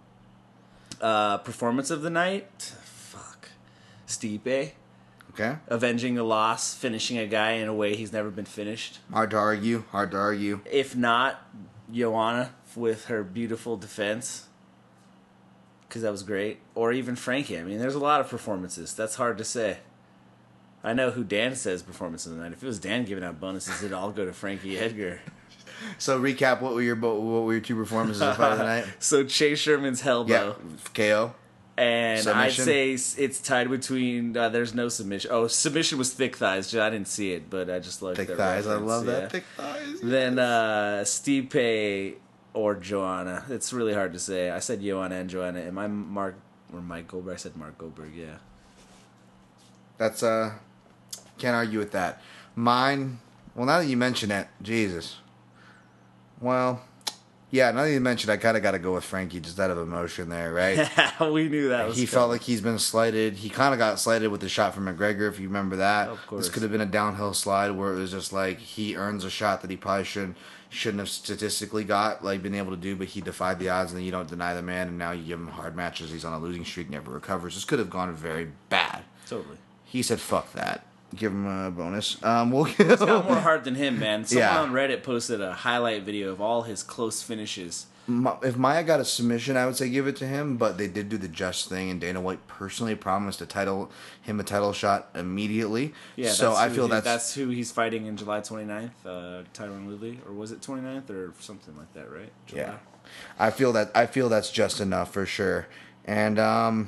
Uh, performance of the night, fuck, Stipe Okay, avenging a loss, finishing a guy in a way he's never been finished. hard to argue. Hard to argue. If not, Joanna with her beautiful defense, because that was great. Or even Frankie. I mean, there's a lot of performances. That's hard to say. I know who Dan says performance of the night. If it was Dan giving out bonuses, it'd all go to Frankie Edgar. So recap. What were your bo- what were your two performances of the fight of the night? So Chase Sherman's Hellbow. Yeah, K O. And Submission? I'd say s- it's tied between. Uh, there's no submission. Oh, submission was thick thighs. I didn't see it, but I just loved Thick that thighs. I reference, love yeah. that. Thick thighs. Then uh, Stipe or Joanna. It's really hard to say. I said Joanna and Joanna. Am I Mark or Mike Goldberg? I said Mark Goldberg. Yeah. That's uh, can't argue with that. Mine. Well, now that you mention it, Jesus. Well, yeah. Now that you mention, it, I kind of got to go with Frankie just out of emotion there, right? We knew that was He coming. felt like he's been slighted. He kind of got slighted with the shot from McGregor, if you remember that. Of course. This could have been a downhill slide where it was just like he earns a shot that he probably shouldn't shouldn't have statistically got, like been able to do, but he defied the odds, and then you don't deny the man, and now you give him hard matches. He's on a losing streak, never recovers. This could have gone very bad. Totally. He said, "Fuck that." Give him a bonus. Um, we'll It's got more heart than him, man. Someone Yeah. on Reddit posted a highlight video of all his close finishes. Ma- If Maya got a submission, I would say give it to him, but they did do the just thing, and Dana White personally promised to title him a title shot immediately. Yeah, so that's I who feel he- that's, that's who he's fighting in July twenty-ninth, uh, Tyron Woodley, or was it twenty-ninth or something like that, right? July. yeah. I feel that I feel that's just enough for sure. And um,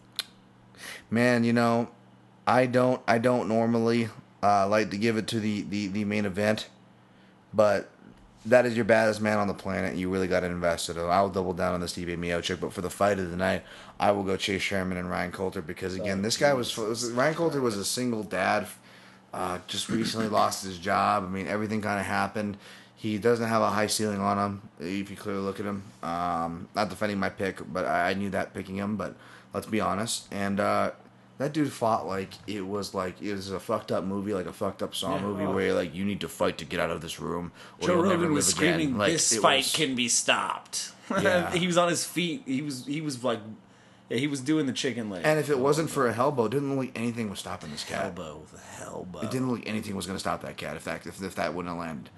man, you know, I don't I don't normally uh, like to give it to the, the, the main event, but that is your baddest man on the planet. You really got to invest in it. I'll double down on the Steve Miocic, but for the fight of the night, I will go Chase Sherman and Ryan Coulter because again, Oh, this guy was, Jesus was Ryan Coulter was a single dad, uh, just recently lost his job. I mean, everything kind of happened. He doesn't have a high ceiling on him if you clearly look at him. Um, not defending my pick, but I, I knew that picking him. But let's be honest, and uh, that dude fought like it was like it was a fucked up movie, like a fucked up Saw Yeah. movie where you're like you need to fight to get out of this room. Or Joe you'll never Rogan was live again. screaming, Like, "This it fight was- can be stopped." Yeah. He was on his feet. He was he was like, yeah, he was doing the chicken leg. And if it wasn't for a Hellbow, it didn't look like anything was stopping this cat. elbow, the elbow. It didn't look like anything was going to stop that cat if that if, if that wouldn't have landed.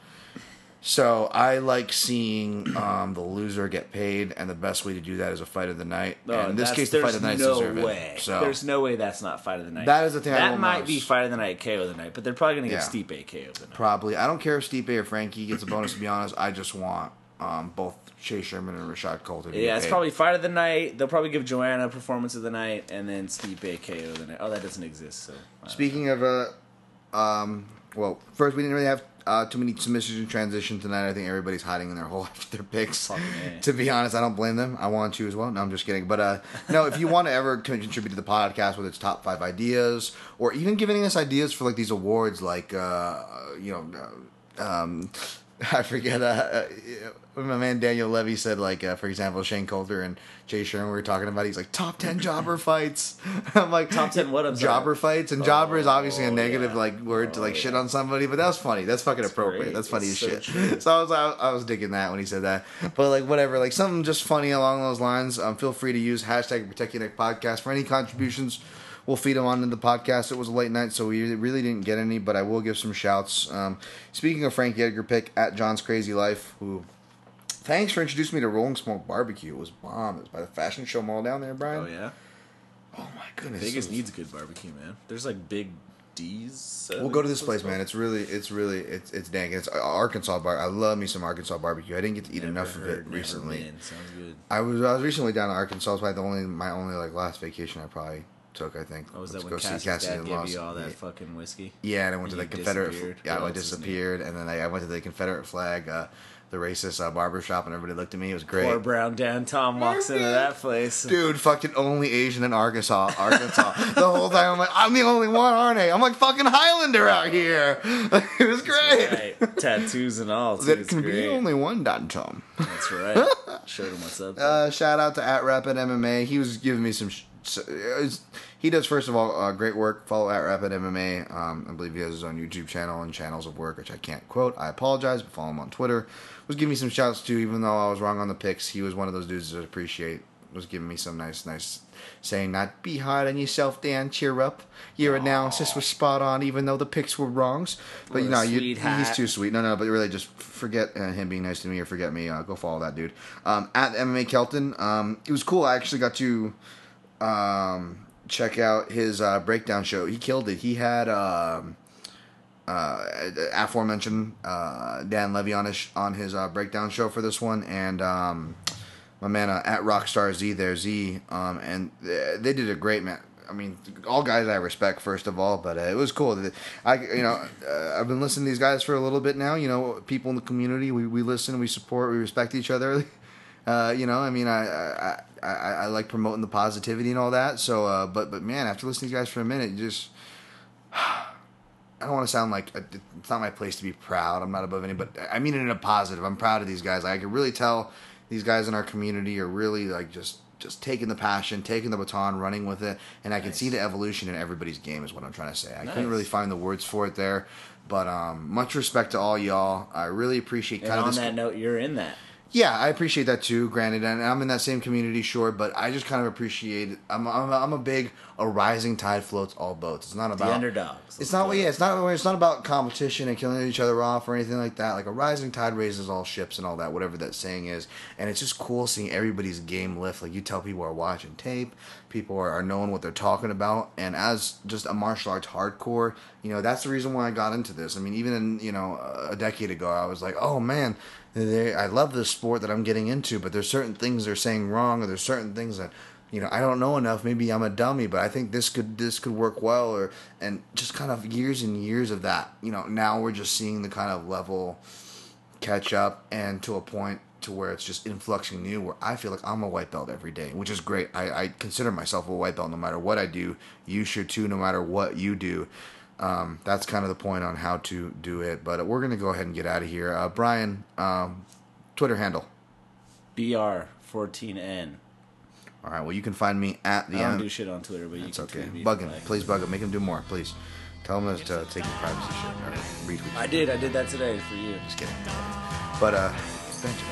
So I like seeing um, the loser get paid, and the best way to do that is a fight of the night. Oh, and in this that's- case, the fight there's of the night no deserve way. it. So There's no way that's not fight of the night. That is the thing I That will might most. be fight of the night, K O of the night, but they're probably gonna give Yeah. Stipe K O of the night. probably, I don't care if Stipe or Frankie gets a bonus. To be honest, I just want um, both Chase Sherman and Rashad Coulter. To Yeah, get it's paid. probably fight of the night. They'll probably give Joanna performance of the night, and then Stipe K O of the night. Oh, that doesn't exist. So uh, Speaking of, uh, um, well, first we didn't really have uh, too many submissions and transitions tonight. I think everybody's hiding in their hole after their picks. Fucking A. To be honest, I don't blame them. I want to as well. No, I'm just kidding. But uh, no, if you want to ever con- contribute to the podcast, whether it's top five ideas or even giving us ideas for like these awards, like uh, you know, uh, um, I forget. Uh, uh, my man Daniel Levy said, like, uh, for example, Shane Coulter and Jay Sherman, we were talking about. He's like top ten jobber fights. I'm like Top ten what? I'm sorry. jobber fights, and jobber is obviously a Oh, negative yeah. like word to like Oh, shit yeah. on somebody, but that was funny. That's fucking appropriate. great. That's funny It's as so shit. true. So I was I, I was digging that when he said that. But like whatever, like something just funny along those lines. Um, feel free to use hashtag Protect Your Neck Podcast for any contributions. We'll feed them on in the podcast. It was a late night, so we really didn't get any, but I will give some shouts. Um, speaking of Frankie Edgar pick at John's Crazy Life, who thanks for introducing me to Rolling Smoke Barbecue. It was bomb. It was by the Fashion Show Mall down there, Brian. Oh yeah, Oh my goodness. Vegas It was- needs good barbecue, man. There's like Big D's. uh, We'll go to this what's place, it man. called? It's really, it's really, it's it's dang. It's Arkansas bar. I love me some Arkansas barbecue. I didn't get to eat Never enough of heard, it never recently. been. Sounds good. I was I was recently down to Arkansas. It was probably the only my only like last vacation I probably took. I think. Oh, was Let's that go when see Cassie's Cassidy dad and gave Lost. you all that Yeah. fucking whiskey? Yeah, and I went to You the Confederate. disappeared? Yeah, I What else is disappeared, and then I, I went to the Confederate flag, uh, the racist uh, barber shop, and everybody looked at me. It was great. Poor brown Dan Tom walks into that place. Dude, fucking only Asian in Arkansas, Arkansas. The whole time I'm like, I'm the only one, aren't I? I'm like fucking Highlander out here. It was great. Right. Tattoos and all. Too. There It's can be great. only one Dan Tom. That's right. Showed him what's up. Uh, shout out to at Rapid M M A. He was giving me some. Sh- s- uh, he does first of all uh, great work. Follow at Rapid M M A. Um, I believe he has his own YouTube channel and channels of work, which I can't quote. I apologize, but follow him on Twitter. Was giving me some shouts too, even though I was wrong on the picks. He was one of those dudes that I appreciate. Was giving me some nice, nice saying, "Not be hard on yourself, Dan. Cheer up. Your analysis was spot on, even though the picks were wrongs." But What you a know, you, sweetheart. he's too sweet. No, no, but really, just forget uh, him being nice to me, or forget me. Uh, go follow that dude. Um, at M M A Kelton. Um, it was cool. I actually got to um, check out his uh, breakdown show. He killed it. He had. Um, uh, aforementioned uh, Dan Levy on his on his uh, breakdown show for this one, and um, my man uh, at Rockstar Z there Z, um, and they, they did a great man I mean, all guys I respect first of all, but uh, it was cool. I, you know, uh, I've been listening to these guys for a little bit now. You know, people in the community, we, we listen, we support, we respect each other. Uh, you know, I mean, I, I, I, I like promoting the positivity and all that. So, uh, but but man, after listening to these guys for a minute, you just I don't want to sound like it's not my place to be proud. I'm not above any, but I mean it in a positive. I'm proud of these guys. I can really tell these guys in our community are really like just. Just taking the passion, taking the baton, running with it, and I can nice. see the evolution in everybody's game. Is what I'm trying to say. I nice. couldn't really find the words for it there, but um, much respect to all y'all. I really appreciate. And kind on of this that note, you're in that. Yeah, I appreciate that too. Granted, and I'm in that same community, sure, but I just kind of appreciate. I'm I'm a, I'm a big a rising tide floats all boats. It's not about the underdogs. It's not yeah. It's not it's not about competition and killing each other off or anything like that. Like a rising tide raises all ships and all that, whatever that saying is. And it's just cool seeing everybody's game lift. Like you tell people are watching tape, people are, are knowing what they're talking about, and as just a martial arts hardcore, you know, that's the reason why I got into this. I mean, even in you know a decade ago, I was like, oh man. They, I love this sport that I'm getting into, but there's certain things they're saying wrong, or there's certain things that, you know, I don't know enough. Maybe I'm a dummy, but I think this could this could work well, or and just kind of years and years of that. You know, now we're just seeing the kind of level catch up, and to a point to where it's just influxing new. Where I feel like I'm a white belt every day, which is great. I, I consider myself a white belt no matter what I do. You should too, no matter what you do. Um, that's kind of the point on how to do it. But we're going to go ahead and get out of here. Uh, Brian, um, Twitter handle. B R fourteen N. All right, well, you can find me at the I don't end. do shit on Twitter, but That's you can okay. tweet me. Bug him. Please bug him. Make him do more, please. Tell him to uh, take your privacy shit. Or retweet. I did. I did that today for you. Just kidding. But, uh, Benjamin.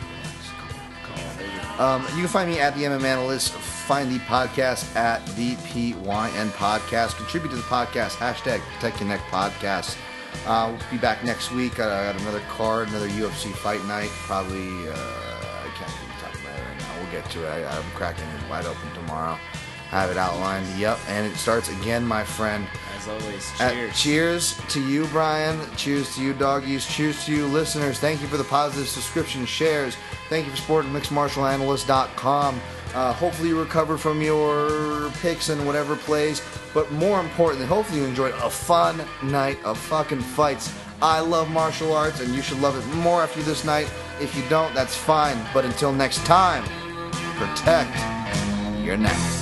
Um, you can find me at the M M Analyst. Find the podcast at the P Y N Podcast. Contribute to the podcast. Hashtag Protect Your Neck Podcast. Uh, we'll be back next week. Uh, I got another card, another U F C fight night. Probably, uh, I can't even talk about it right now. We'll get to it. I, I'm cracking it wide open tomorrow. I have it outlined. Yep. And it starts again, my friend. As always, cheers. At, cheers to you, Brian. Cheers to you, doggies. Cheers to you, listeners. Thank you for the positive subscription shares. Thank you for supporting mixed martial analyst dot com. Uh, hopefully you recover from your picks in whatever plays. But more importantly, hopefully you enjoyed a fun night of fucking fights. I love martial arts, and you should love it more after this night. If you don't, that's fine. But until next time, protect your neck.